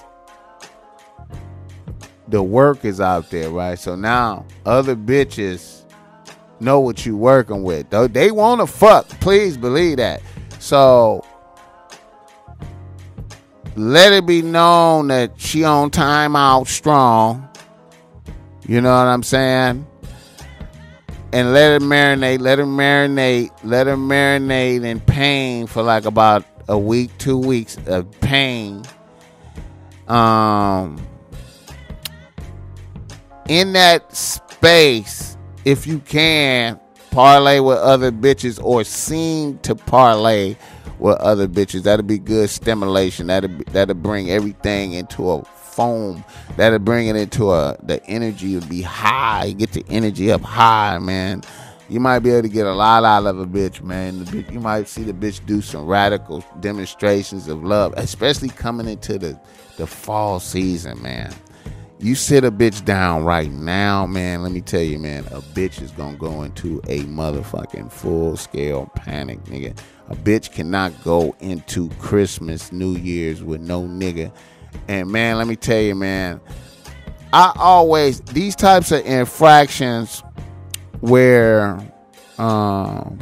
the work is out there, right? So now other bitches know what you working with. They want to fuck. Please believe that. So let it be known that she on timeout strong. You know what I'm saying? And let her marinate, let her marinate, let her marinate in pain for like about a week, two weeks of pain. Um, in that space, if you can, parlay with other bitches or seem to parlay with other bitches. That'll be good stimulation. That'll be, that'll bring everything into a foam. That'll bring it into a, the energy will be high. Get the energy up high, man. You might be able to get a lot out of a bitch, man. The bitch, you might see the bitch do some radical demonstrations of love, especially coming into the, the fall season, man. You sit a bitch down right now, man, let me tell you, man, a bitch is gonna go into a motherfucking full-scale panic, nigga. A bitch cannot go into Christmas, New Year's with no nigga. And, man, let me tell you, man, I always, these types of infractions where, um,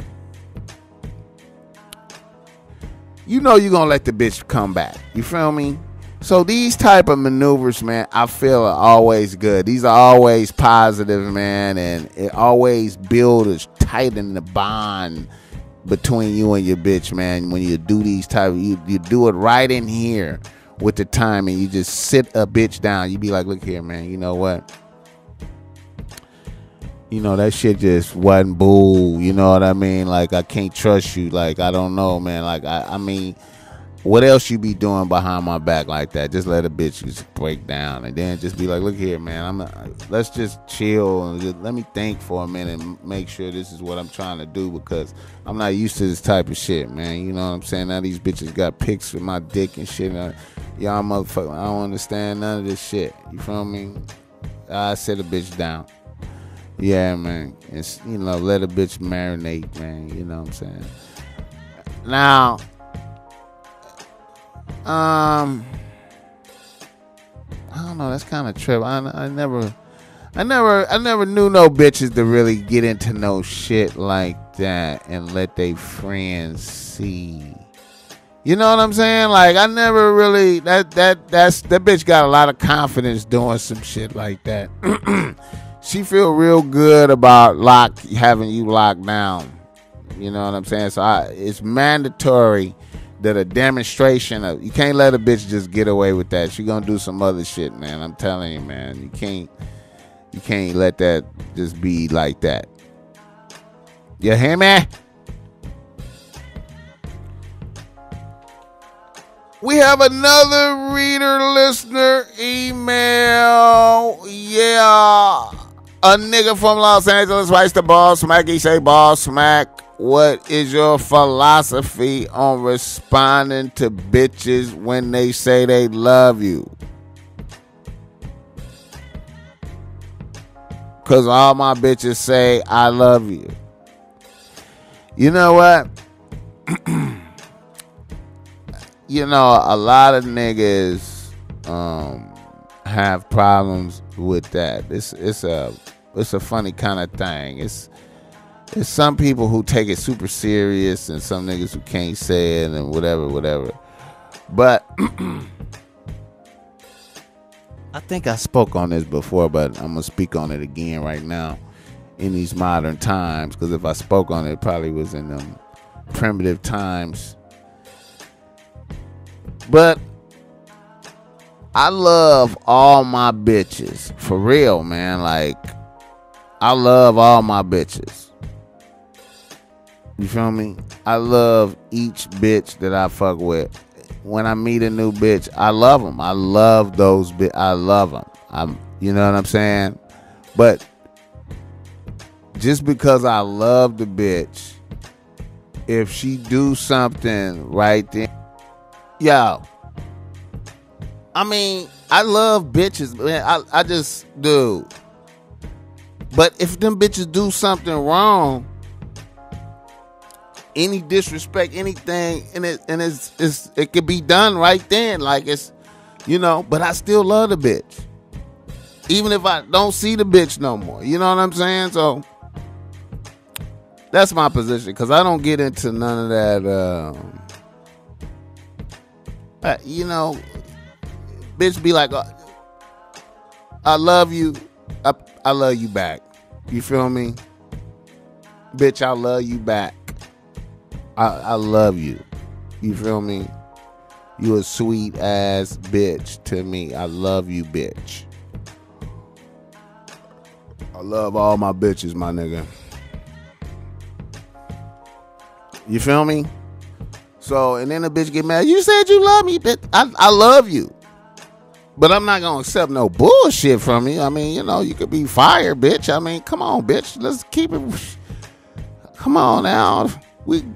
you know you're gonna let the bitch come back. You feel me? So these type of maneuvers, man, I feel are always good. These are always positive, man, and it always builds, tighten the bond between you and your bitch, man. When you do these type, you you do it right in here with the time, and you just sit a bitch down. You be like, look here, man. You know what? You know that shit just wasn't boo. You know what I mean? Like I can't trust you. Like I don't know, man. Like I, I mean. What else you be doing behind my back like that? Just let a bitch just break down and then just be like, look here, man. I'm a, let's just chill and just let me think for a minute and make sure this is what I'm trying to do because I'm not used to this type of shit, man. You know what I'm saying? Now these bitches got pics with my dick and shit. And I, y'all motherfucker, I don't understand none of this shit. You feel me? I sit a bitch down. Yeah, man. It's, you know, let a bitch marinate, man. You know what I'm saying? Now, Um, I don't know. That's kind of trip. I, I never, I never, I never knew no bitches to really get into no shit like that and let they friends see. You know what I'm saying? Like I never really that that that's that bitch got a lot of confidence doing some shit like that. She feel real good about lock having you locked down. You know what I'm saying? So I, it's mandatory. That a demonstration of you can't let a bitch just get away with that. She gonna do some other shit, man. I'm telling you, man. You can't you can't let that just be like that. You hear me? We have another reader listener email. Yeah. A nigga from Los Angeles writes to Ball Smack. He say, Ball Smack, what is your philosophy on responding to bitches when they say they love you? Because all my bitches say, I love you. You know what? You know, a lot of niggas um, have problems with that. It's it's a it's a funny kind of thing. It's There's some people who take it super serious and some niggas who can't say it and whatever, whatever. But I think I spoke on this before, but I'm going to speak on it again right now in these modern times. Because if I spoke on it, it probably was in them primitive times. But I love all my bitches. For real, man. Like, I love all my bitches. You feel me? I love each bitch that I fuck with. When I meet a new bitch, I love them. I love those bitch. I love them. I'm, you know what I'm saying? But just because I love the bitch, if she do something right then, yo, I mean, I love bitches, man. I, I just do. But if them bitches do something wrong, any disrespect, anything, and it and it's, it's it could be done right then, like it's, you know. But I still love the bitch, even if I don't see the bitch no more. You know what I'm saying? So that's my position, because I don't get into none of that. Uh, Uh, you know, bitch be like, uh, I love you. I, I love you back. You feel me? Bitch, I love you back. I, I love you. You feel me? You a sweet ass bitch to me. I love you, bitch. I love all my bitches, my nigga. You feel me? So, and then the bitch get mad. You said you love me, bitch. I, I love you. But I'm not going to accept no bullshit from you. I mean, you know, you could be fired, bitch. I mean, come on, bitch. Let's keep it. Come on now. We,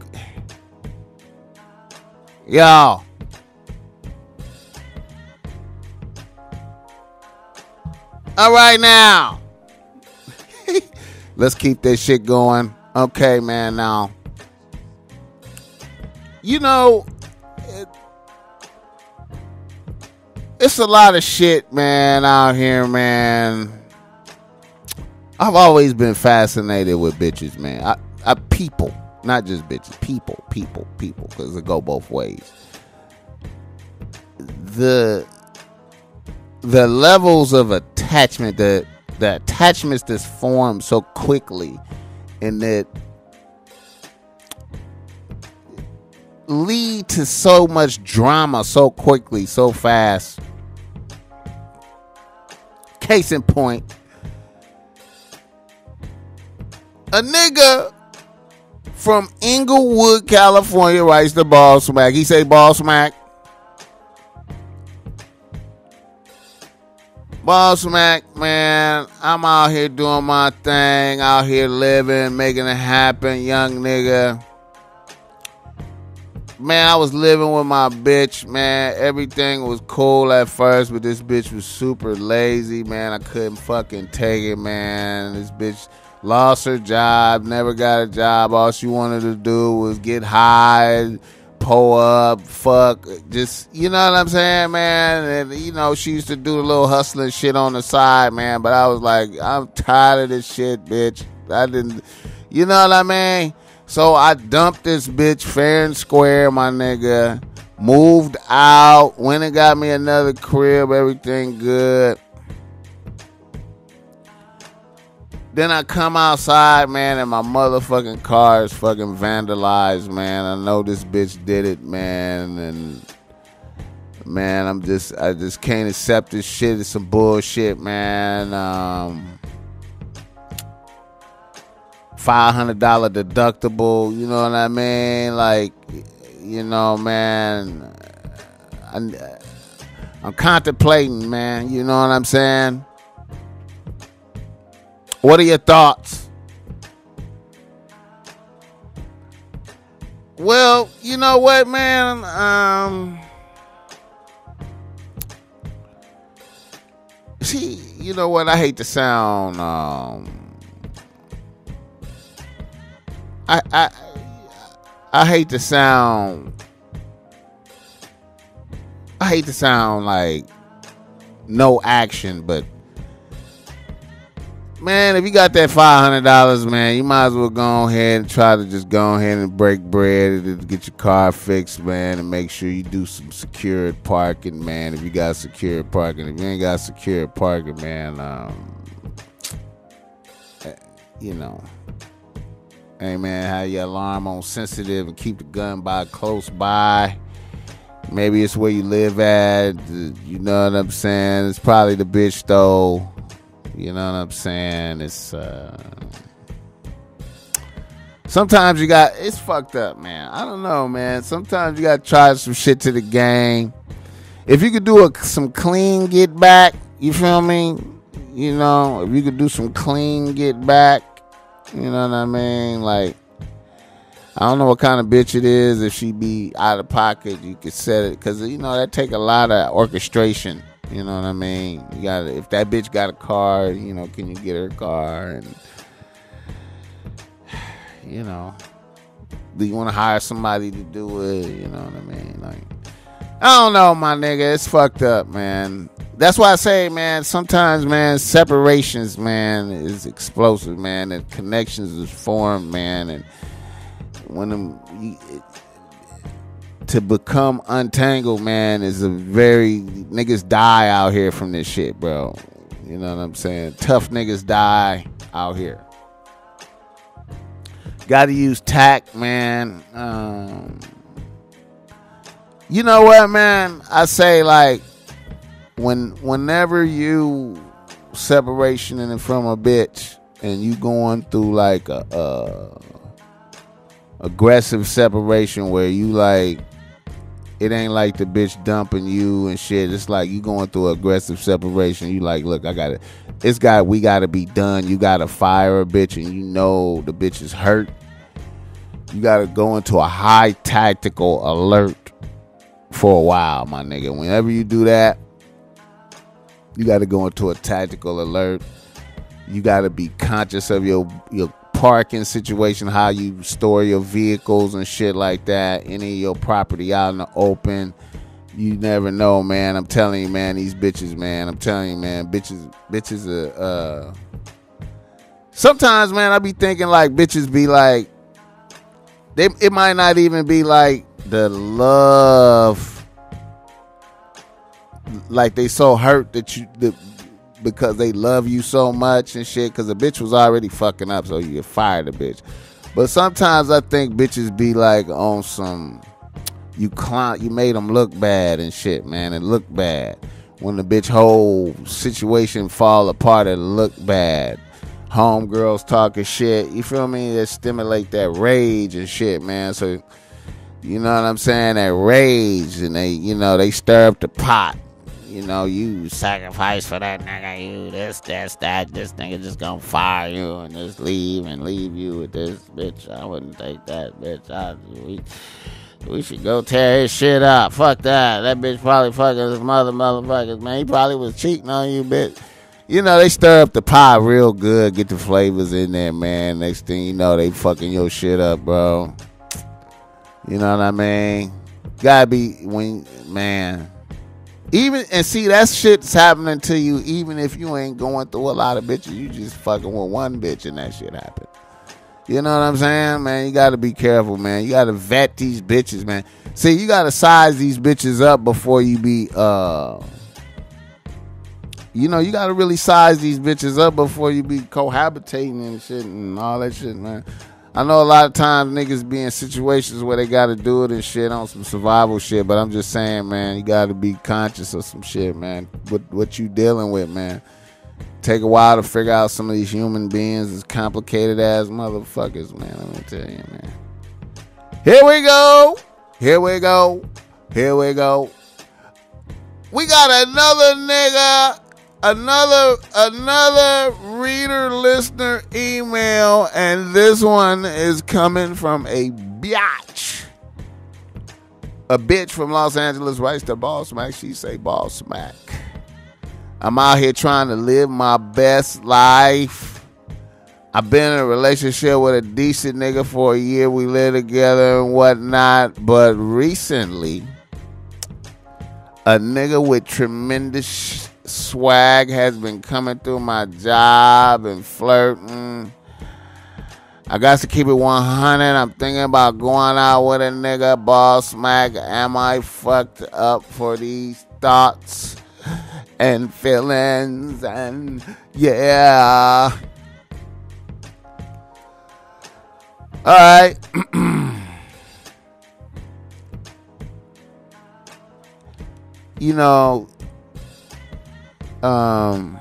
y'all. All right now. Let's keep this shit going. Okay, man, now. You know, it, it's a lot of shit, man, out here, man. I've always been fascinated with bitches, man. I, I people, not just bitches. People, people, people, because it go both ways. The the levels of attachment, the the attachments that's formed so quickly, and that lead to so much drama so quickly, so fast. Case in point, a nigga from Inglewood, California writes the Ball Smack. He say Ball Smack. Ball Smack, man, I'm out here doing my thing, out here living, making it happen, young nigga. Man, I was living with my bitch, man. Everything was cool at first, but this bitch was super lazy, man. I couldn't fucking take it, man. This bitch lost her job, never got a job. All she wanted to do was get high, pull up, fuck. Just, you know what I'm saying, man? And, you know, she used to do a little hustling shit on the side, man. But I was like, I'm tired of this shit, bitch. I didn't, you know what I mean? So I dumped this bitch fair and square, my nigga. Moved out. Went and got me another crib. Everything good. Then I come outside, man, and my motherfucking car is fucking vandalized, man. I know this bitch did it, man. And, man, I'm just, I just can't accept this shit. It's some bullshit, man. Um... five hundred dollars deductible, you know what I mean? Like, you know, man, I'm, I'm contemplating, man, you know what I'm saying? What are your thoughts? Well, you know what, man? Um, see, you know what? I hate to sound... Um, I, I I hate to sound I hate to sound like no action, but man, if you got that five hundred dollars, man, you might as well go ahead and try to just go ahead and break bread and get your car fixed, man, and make sure you do some secured parking, man. If you got secured parking, if you ain't got secured parking, man, um, you know. Hey, man, have your alarm on sensitive and keep the gun by close by. Maybe it's where you live at. You know what I'm saying? It's probably the bitch though. You know what I'm saying? It's uh sometimes you got, it's fucked up, man. I don't know, man. Sometimes you got to try some shit to the game. If you could do a, some clean get back, you feel me? You know, if you could do some clean get back, you know what I mean? Like, I don't know what kind of bitch it is. If she be out of pocket, you could set it. Because, you know, that take a lot of orchestration. You know what I mean? You got to, if that bitch got a car, you know, can you get her car? And, you know, do you want to hire somebody to do it? You know what I mean? Like, I don't know, my nigga. It's fucked up, man. That's why I say, man, sometimes, man, separations, man, is explosive, man, and connections is formed, man, and when them, you, it, to become untangled, man, is a very niggas die out here from this shit, bro. You know what I'm saying? Tough niggas die out here. Got to use tact, man. Um, you know what, man? I say like when whenever you separation and from a bitch and you going through like a, a aggressive separation where you like it ain't like the bitch dumping you and shit. It's like you going through aggressive separation. You like, look, I got it. It's got we got to be done. You got to fire a bitch, and you know the bitch is hurt. You got to go into a high tactical alert for a while, my nigga. Whenever you do that, you got to go into a tactical alert. You got to be conscious of your your parking situation, how you store your vehicles and shit like that, any of your property out in the open. You never know, man. I'm telling you, man, these bitches, man. I'm telling you, man, bitches, bitches are, uh, sometimes, man, I be thinking like bitches be like, they, it might not even be like the love, like they so hurt that you, the, because they love you so much and shit, because the bitch was already fucking up, so you fired the bitch. But sometimes I think bitches be like on some, you clown, you made them look bad and shit, man. It look bad when the bitch whole situation fall apart. It look bad. Homegirls talking shit, you feel me? That stimulate that rage and shit, man. So you know what I'm saying? That rage, and they, you know, they stir up the pot. You know, you sacrifice for that nigga, you this, this, that, this nigga just gonna fire you and just leave and leave you with this bitch. I wouldn't take that bitch. I, we, we should go tear his shit up. Fuck that. That bitch probably fucking his mother motherfuckers, man. He probably was cheating on you, bitch. You know, they stir up the pot real good, get the flavors in there, man. Next thing you know, they fucking your shit up, bro. You know what I mean? Gotta be, when, man. Even, and see, that shit's happening to you even if you ain't going through a lot of bitches. You just fucking with one bitch and that shit happen. You know what I'm saying, man? You got to be careful, man. You got to vet these bitches, man. See, you got to size these bitches up before you be, uh, you know, you got to really size these bitches up before you be cohabitating and shit and all that shit, man. I know a lot of times niggas be in situations where they got to do it and shit on some survival shit, but I'm just saying, man, you got to be conscious of some shit, man. What what you dealing with, man. Take a while to figure out some of these human beings as complicated as motherfuckers, man. Let me tell you, man. Here we go. Here we go. Here we go. We got another nigga. Another another reader listener email, and this one is coming from a biatch. A bitch from Los Angeles writes to Ball Smack. She say, Ball Smack, I'm out here trying to live my best life. I've been in a relationship with a decent nigga for a year. We live together and whatnot, but recently a nigga with tremendous swag has been coming through my job and flirting. I got to keep it one hundred. I'm thinking about going out with a nigga. Ball Smack, am I fucked up for these thoughts and feelings? And yeah. All right. You know, Um,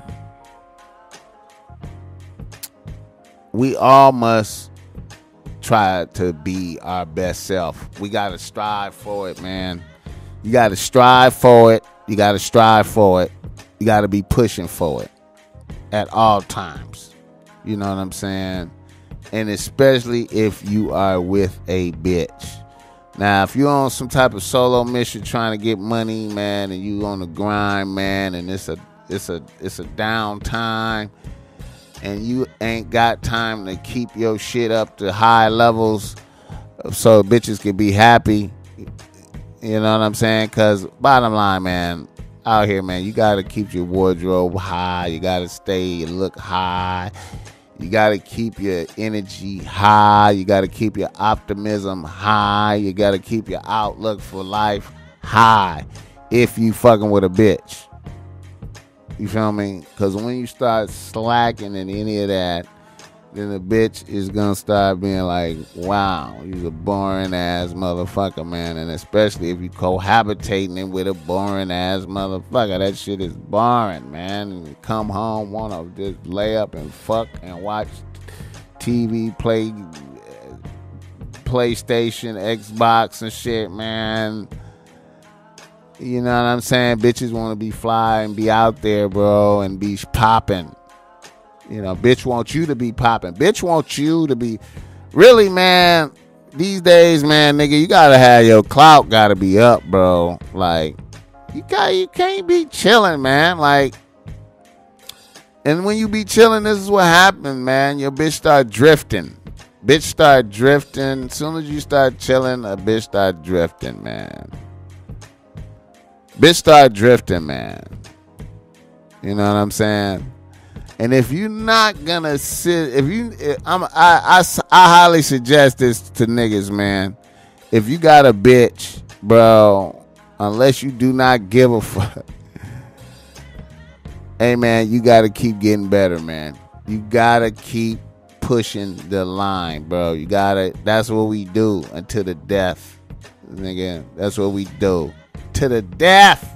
we all must try to be our best self. We got to strive for it, man. You got to strive for it. You got to strive for it. You got to be pushing for it at all times. You know what I'm saying? And especially if you are with a bitch. Now, if you're on some type of solo mission trying to get money, man, and you on the grind, man, and it's a It's a it's a downtime, and you ain't got time to keep your shit up to high levels so bitches can be happy. You know what I'm saying? Because bottom line, man, out here, man, you got to keep your wardrobe high. You got to stay and look high. You got to keep your energy high. You got to keep your optimism high. You got to keep your outlook for life high if you fucking with a bitch. You feel me? Because when you start slacking in any of that, then the bitch is going to start being like, wow, he's a boring ass motherfucker, man. And especially if you cohabitating with a boring ass motherfucker. That shit is boring, man. And you come home, want to just lay up and fuck and watch T V, play PlayStation, Xbox and shit, man. You know what I'm saying? Bitches want to be fly and be out there, bro, and be popping. You know, bitch wants you to be popping. Bitch wants you to be... Really, man, these days, man, nigga, you gotta have your clout gotta be up, bro. Like, you got, you can't be chilling, man. Like, and when you be chilling, this is what happens, man. Your bitch start drifting. Bitch start drifting. As soon as you start chilling, a bitch start drifting, man. Bitch start drifting, man. You know what I'm saying? And if you're not gonna sit, if you, I'm, I, I, I highly suggest this to niggas, man. If you got a bitch, bro, unless you do not give a fuck, hey, man, you gotta keep getting better, man. You gotta keep pushing the line, bro. You gotta, that's what we do until the death, nigga. That's what we do to the death.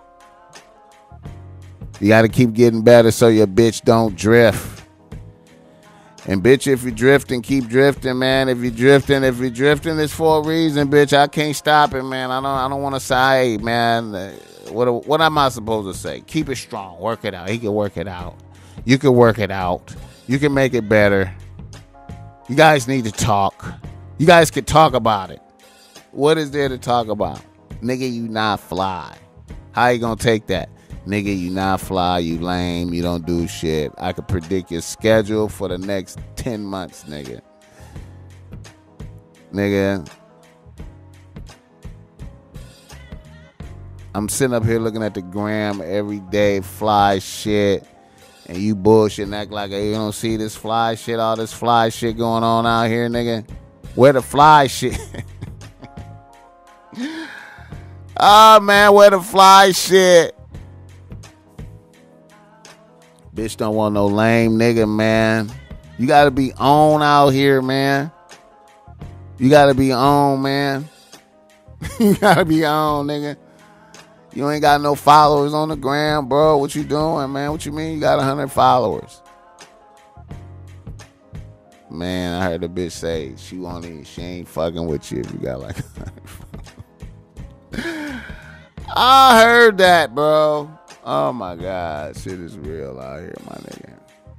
You got to keep getting better so your bitch don't drift. And bitch, if you drifting, keep drifting, man. If you drifting, if you drifting, it's for a reason, bitch. I can't stop it, man. I don't I don't want to say, man. What what am I supposed to say? Keep it strong. Work it out. He can work it out. You can work it out. You can make it better. You guys need to talk. You guys can talk about it. What is there to talk about? Nigga, you not fly. How you gonna take that? Nigga, you not fly, you lame, you don't do shit. I could predict your schedule for the next ten months, nigga. Nigga. I'm sitting up here looking at the gram every day, fly shit, and you bullshit and act like, hey, you don't see this fly shit, all this fly shit going on out here, nigga? Where the fly shit? Oh, man, where the fly shit? Bitch don't want no lame nigga, man. You gotta be on out here, man. You gotta be on, man. You gotta be on, nigga. You ain't got no followers on the gram, bro. What you doing, man? What you mean you got one hundred followers? Man, I heard the bitch say she won't even, she ain't fucking with you if you got like one hundred followers. I heard that, bro. Oh my God, shit is real out here, my nigga.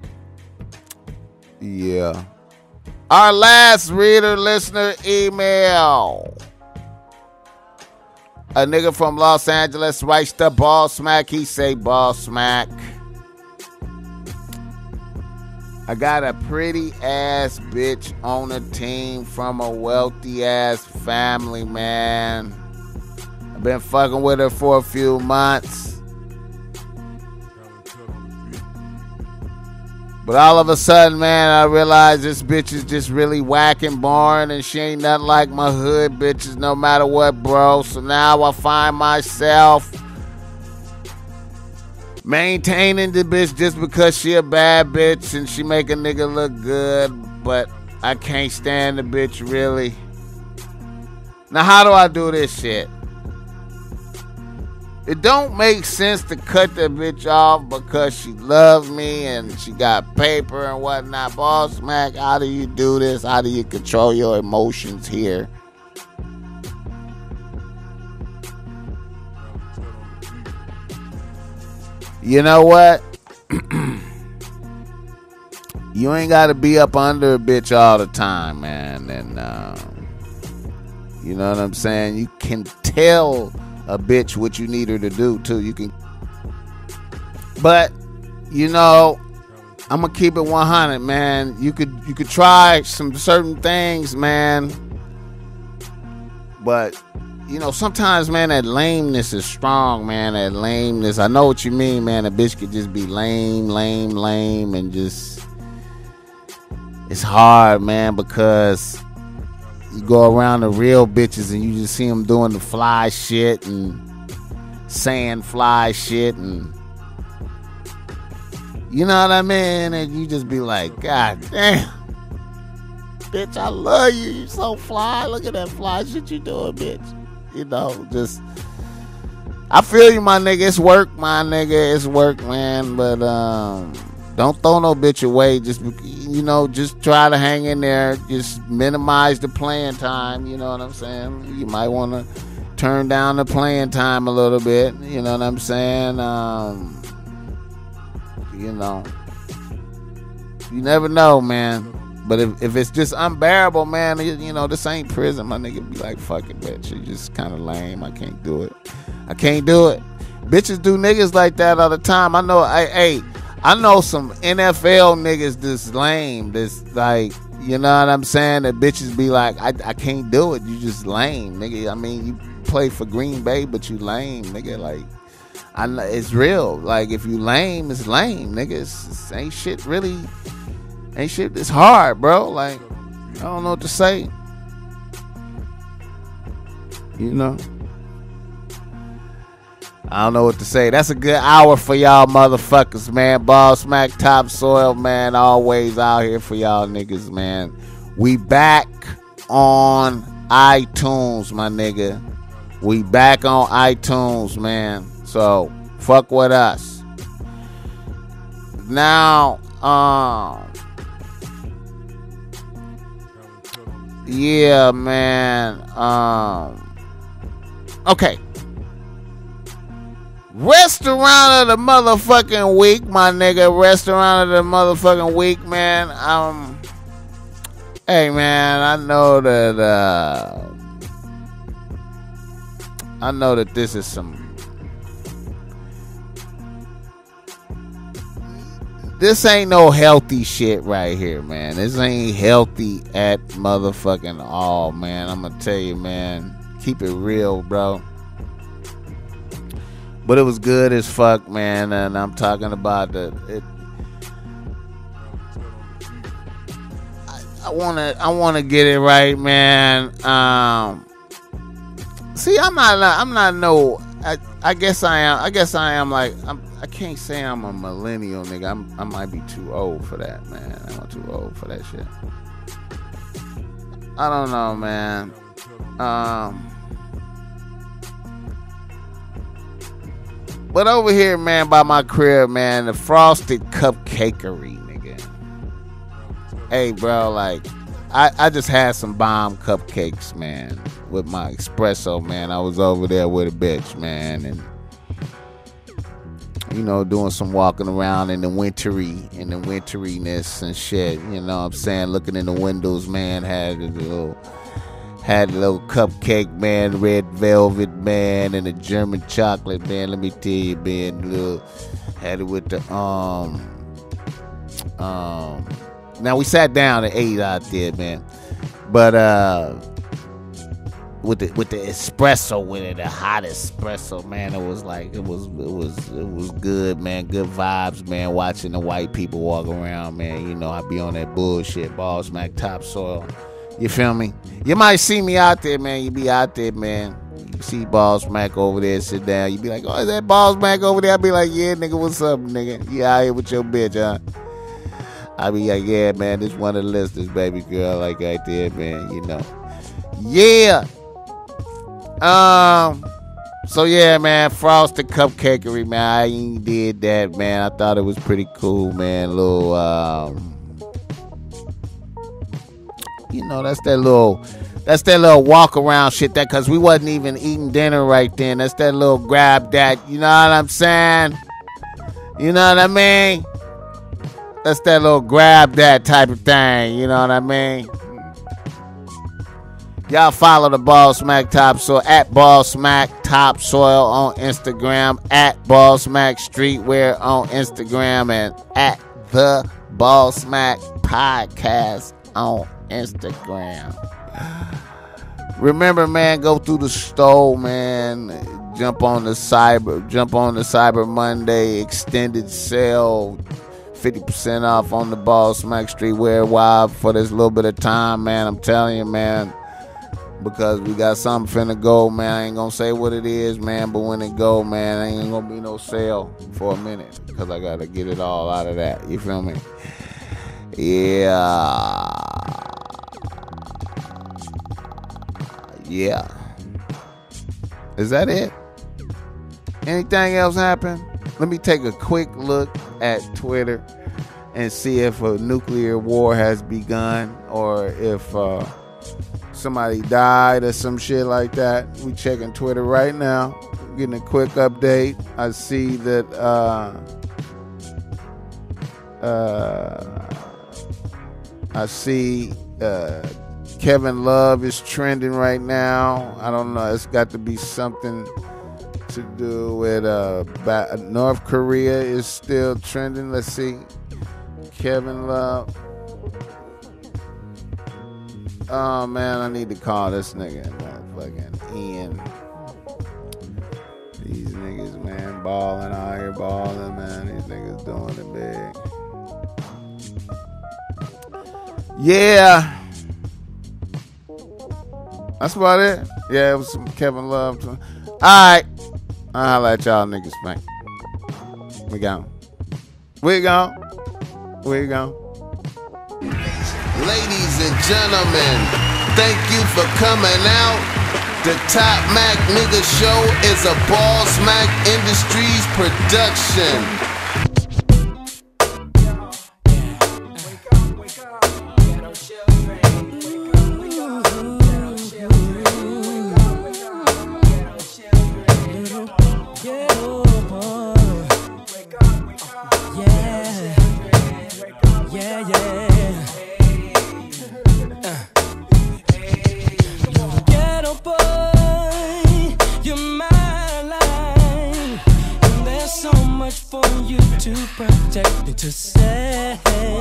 Yeah. Our last reader, listener email. A nigga from Los Angeles writes the ball smack. He say ball smack. I got a pretty ass bitch on the team from a wealthy ass family, man. I've been fucking with her for a few months. But all of a sudden, man, I realized this bitch is just really whack and boring, and she ain't nothing like my hood bitches no matter what, bro. So now I find myself maintaining the bitch just because she a bad bitch and she make a nigga look good, but I can't stand the bitch, really. Now, how do I do this shit? It don't make sense to cut that bitch off because she loves me and she got paper and whatnot. Ball smack, how do you do this? How do you control your emotions here? You know what? You ain't got to be up under a bitch all the time, man. And, uh, you know what I'm saying? You can tell a bitch what you need her to do too. You can, but you know, I'm gonna keep it one hundred, man. You could you could try some certain things, man, but you know, sometimes, man, that lameness is strong, man. That lameness, I know what you mean, man. A bitch could just be lame, lame, lame, and just, it's hard, man, because you go around the real bitches and you just see them doing the fly shit and saying fly shit, and you know what I mean? And you just be like, God damn, bitch, I love you. You so fly. Look at that fly shit you doing, bitch. You know, just, I feel you, my nigga. It's work, my nigga. It's work, man. But um, don't throw no bitch away. Just, you know, just try to hang in there. Just minimize the playing time. You know what I'm saying? You might want to turn down the playing time a little bit. You know what I'm saying? Um, you know, you never know, man. But if, if it's just unbearable, man, you, you know, this ain't prison. My nigga be like, fuck it, bitch. You just kind of lame. I can't do it. I can't do it. Bitches do niggas like that all the time. I know, I, hey, I know some N F L niggas that's lame. That's like, you know what I'm saying? That bitches be like, I, I can't do it. You just lame, nigga. I mean, you play for Green Bay, but you lame, nigga. Like, I know it's real. Like, if you lame, it's lame, nigga. It's, it's ain't shit really. Ain't shit. It's hard, bro. Like, I don't know what to say. You know. I don't know what to say. That's a good hour for y'all motherfuckers, man. Ball Smack Topsoil, man. Always out here for y'all niggas, man. We back on iTunes, my nigga. We back on iTunes, man. So, fuck with us. Now, um, yeah, man. Um, okay. Restaurant of the motherfucking week, my nigga. Restaurant of the motherfucking week, man. Um, hey, man, I know that, uh, I know that this is some, this ain't no healthy shit right here, man. This ain't healthy at motherfucking all, man. I'm gonna tell you, man. Keep it real, bro. But it was good as fuck, man. And I'm talking about the. It, I, I wanna, I wanna get it right, man. Um, see, I'm not, I'm not no. I, I guess I am. I guess I am like. I'm, I can't say I'm a millennial, nigga. I'm, I might be too old for that, man. I'm too old for that shit. I don't know, man. Um, but over here, man, by my crib, man, the Frosted Cupcakery, nigga. Hey, bro, like, I, I just had some bomb cupcakes, man, with my espresso, man. I was over there with a bitch, man, and you know, doing some walking around in the wintry, in the winteriness and shit. You know what I'm saying? Looking in the windows, man, had a little, had a little cupcake, man, red velvet, man, and a German chocolate, man. Let me tell you, man, little, had it with the, um, um, now we sat down and ate out there, man. But, uh, with the with the espresso with it, the hot espresso, man, it was like it was it was it was good, man. Good vibes, man. Watching the white people walk around, man. You know, I be on that bullshit, Ball Smack Topsoil. You feel me? You might see me out there, man. You be out there, man. You see Ball Smack over there, sit down. You be like, oh, is that Ball Smack over there? I be like, yeah, nigga, what's up, nigga? You out here with your bitch, huh? I be like, yeah, man, this one of the listeners, baby girl, like right there, man. You know, yeah. Um, so yeah, man, Frosted Cupcakery, man, I ain't did that, man. I thought it was pretty cool, man. Little, um, you know, that's that little, that's that little walk around shit. That cause we wasn't even eating dinner right then. That's that little grab that. You know what I'm saying? You know what I mean? That's that little grab that type of thing. You know what I mean? Y'all follow the Ball Smack Topsoil at Ball Smack Topsoil on Instagram, at Ball Smack Streetwear on Instagram, and at the Ball Smack Podcast on Instagram. Remember, man, go through the store, man. Jump on the cyber, jump on the Cyber Monday extended sale fifty percent off on the Ball Smack Streetwear Wild for this little bit of time, man. I'm telling you, man, because we got something finna go, man. I ain't gonna say what it is, man, but when it go, man, ain't gonna be no sale for a minute because I gotta get it all out of that. You feel me? Yeah. Yeah. Is that it? Anything else happen? Let me take a quick look at Twitter and see if a nuclear war has begun or if uh, somebody died or some shit like that. We checking Twitter right now, getting a quick update. I see that uh, uh, I see uh, Kevin Love is trending right now. I don't know. It's got to be something to do with uh, North Korea is still trending. Let's see. Kevin Love. Oh, man, I need to call this nigga motherfucking Ian. These niggas, man, balling out here, balling, man. These niggas doing it big. Yeah. That's about it. Yeah, it was some Kevin Love. All right. I'll holla at y'all niggas, man. We gone. We gone. We gone. Ladies and gentlemen, thank you for coming out. The Top Mac Nigga Show is a Ball Smack Industries production. To say,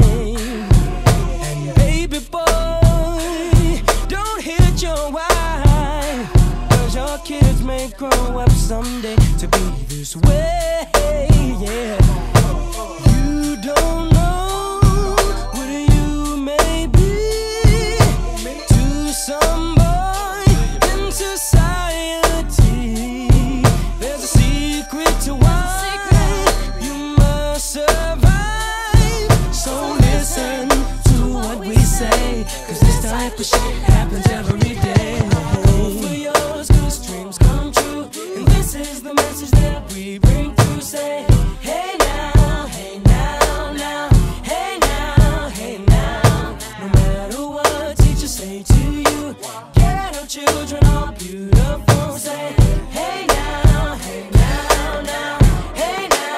and baby boy, don't hit your wife, cause your kids may grow up someday to be this way, yeah. You don't know what you may be to some boy in society. There's a secret to why you must survive. Listen to what we say, cause this type of shit happens every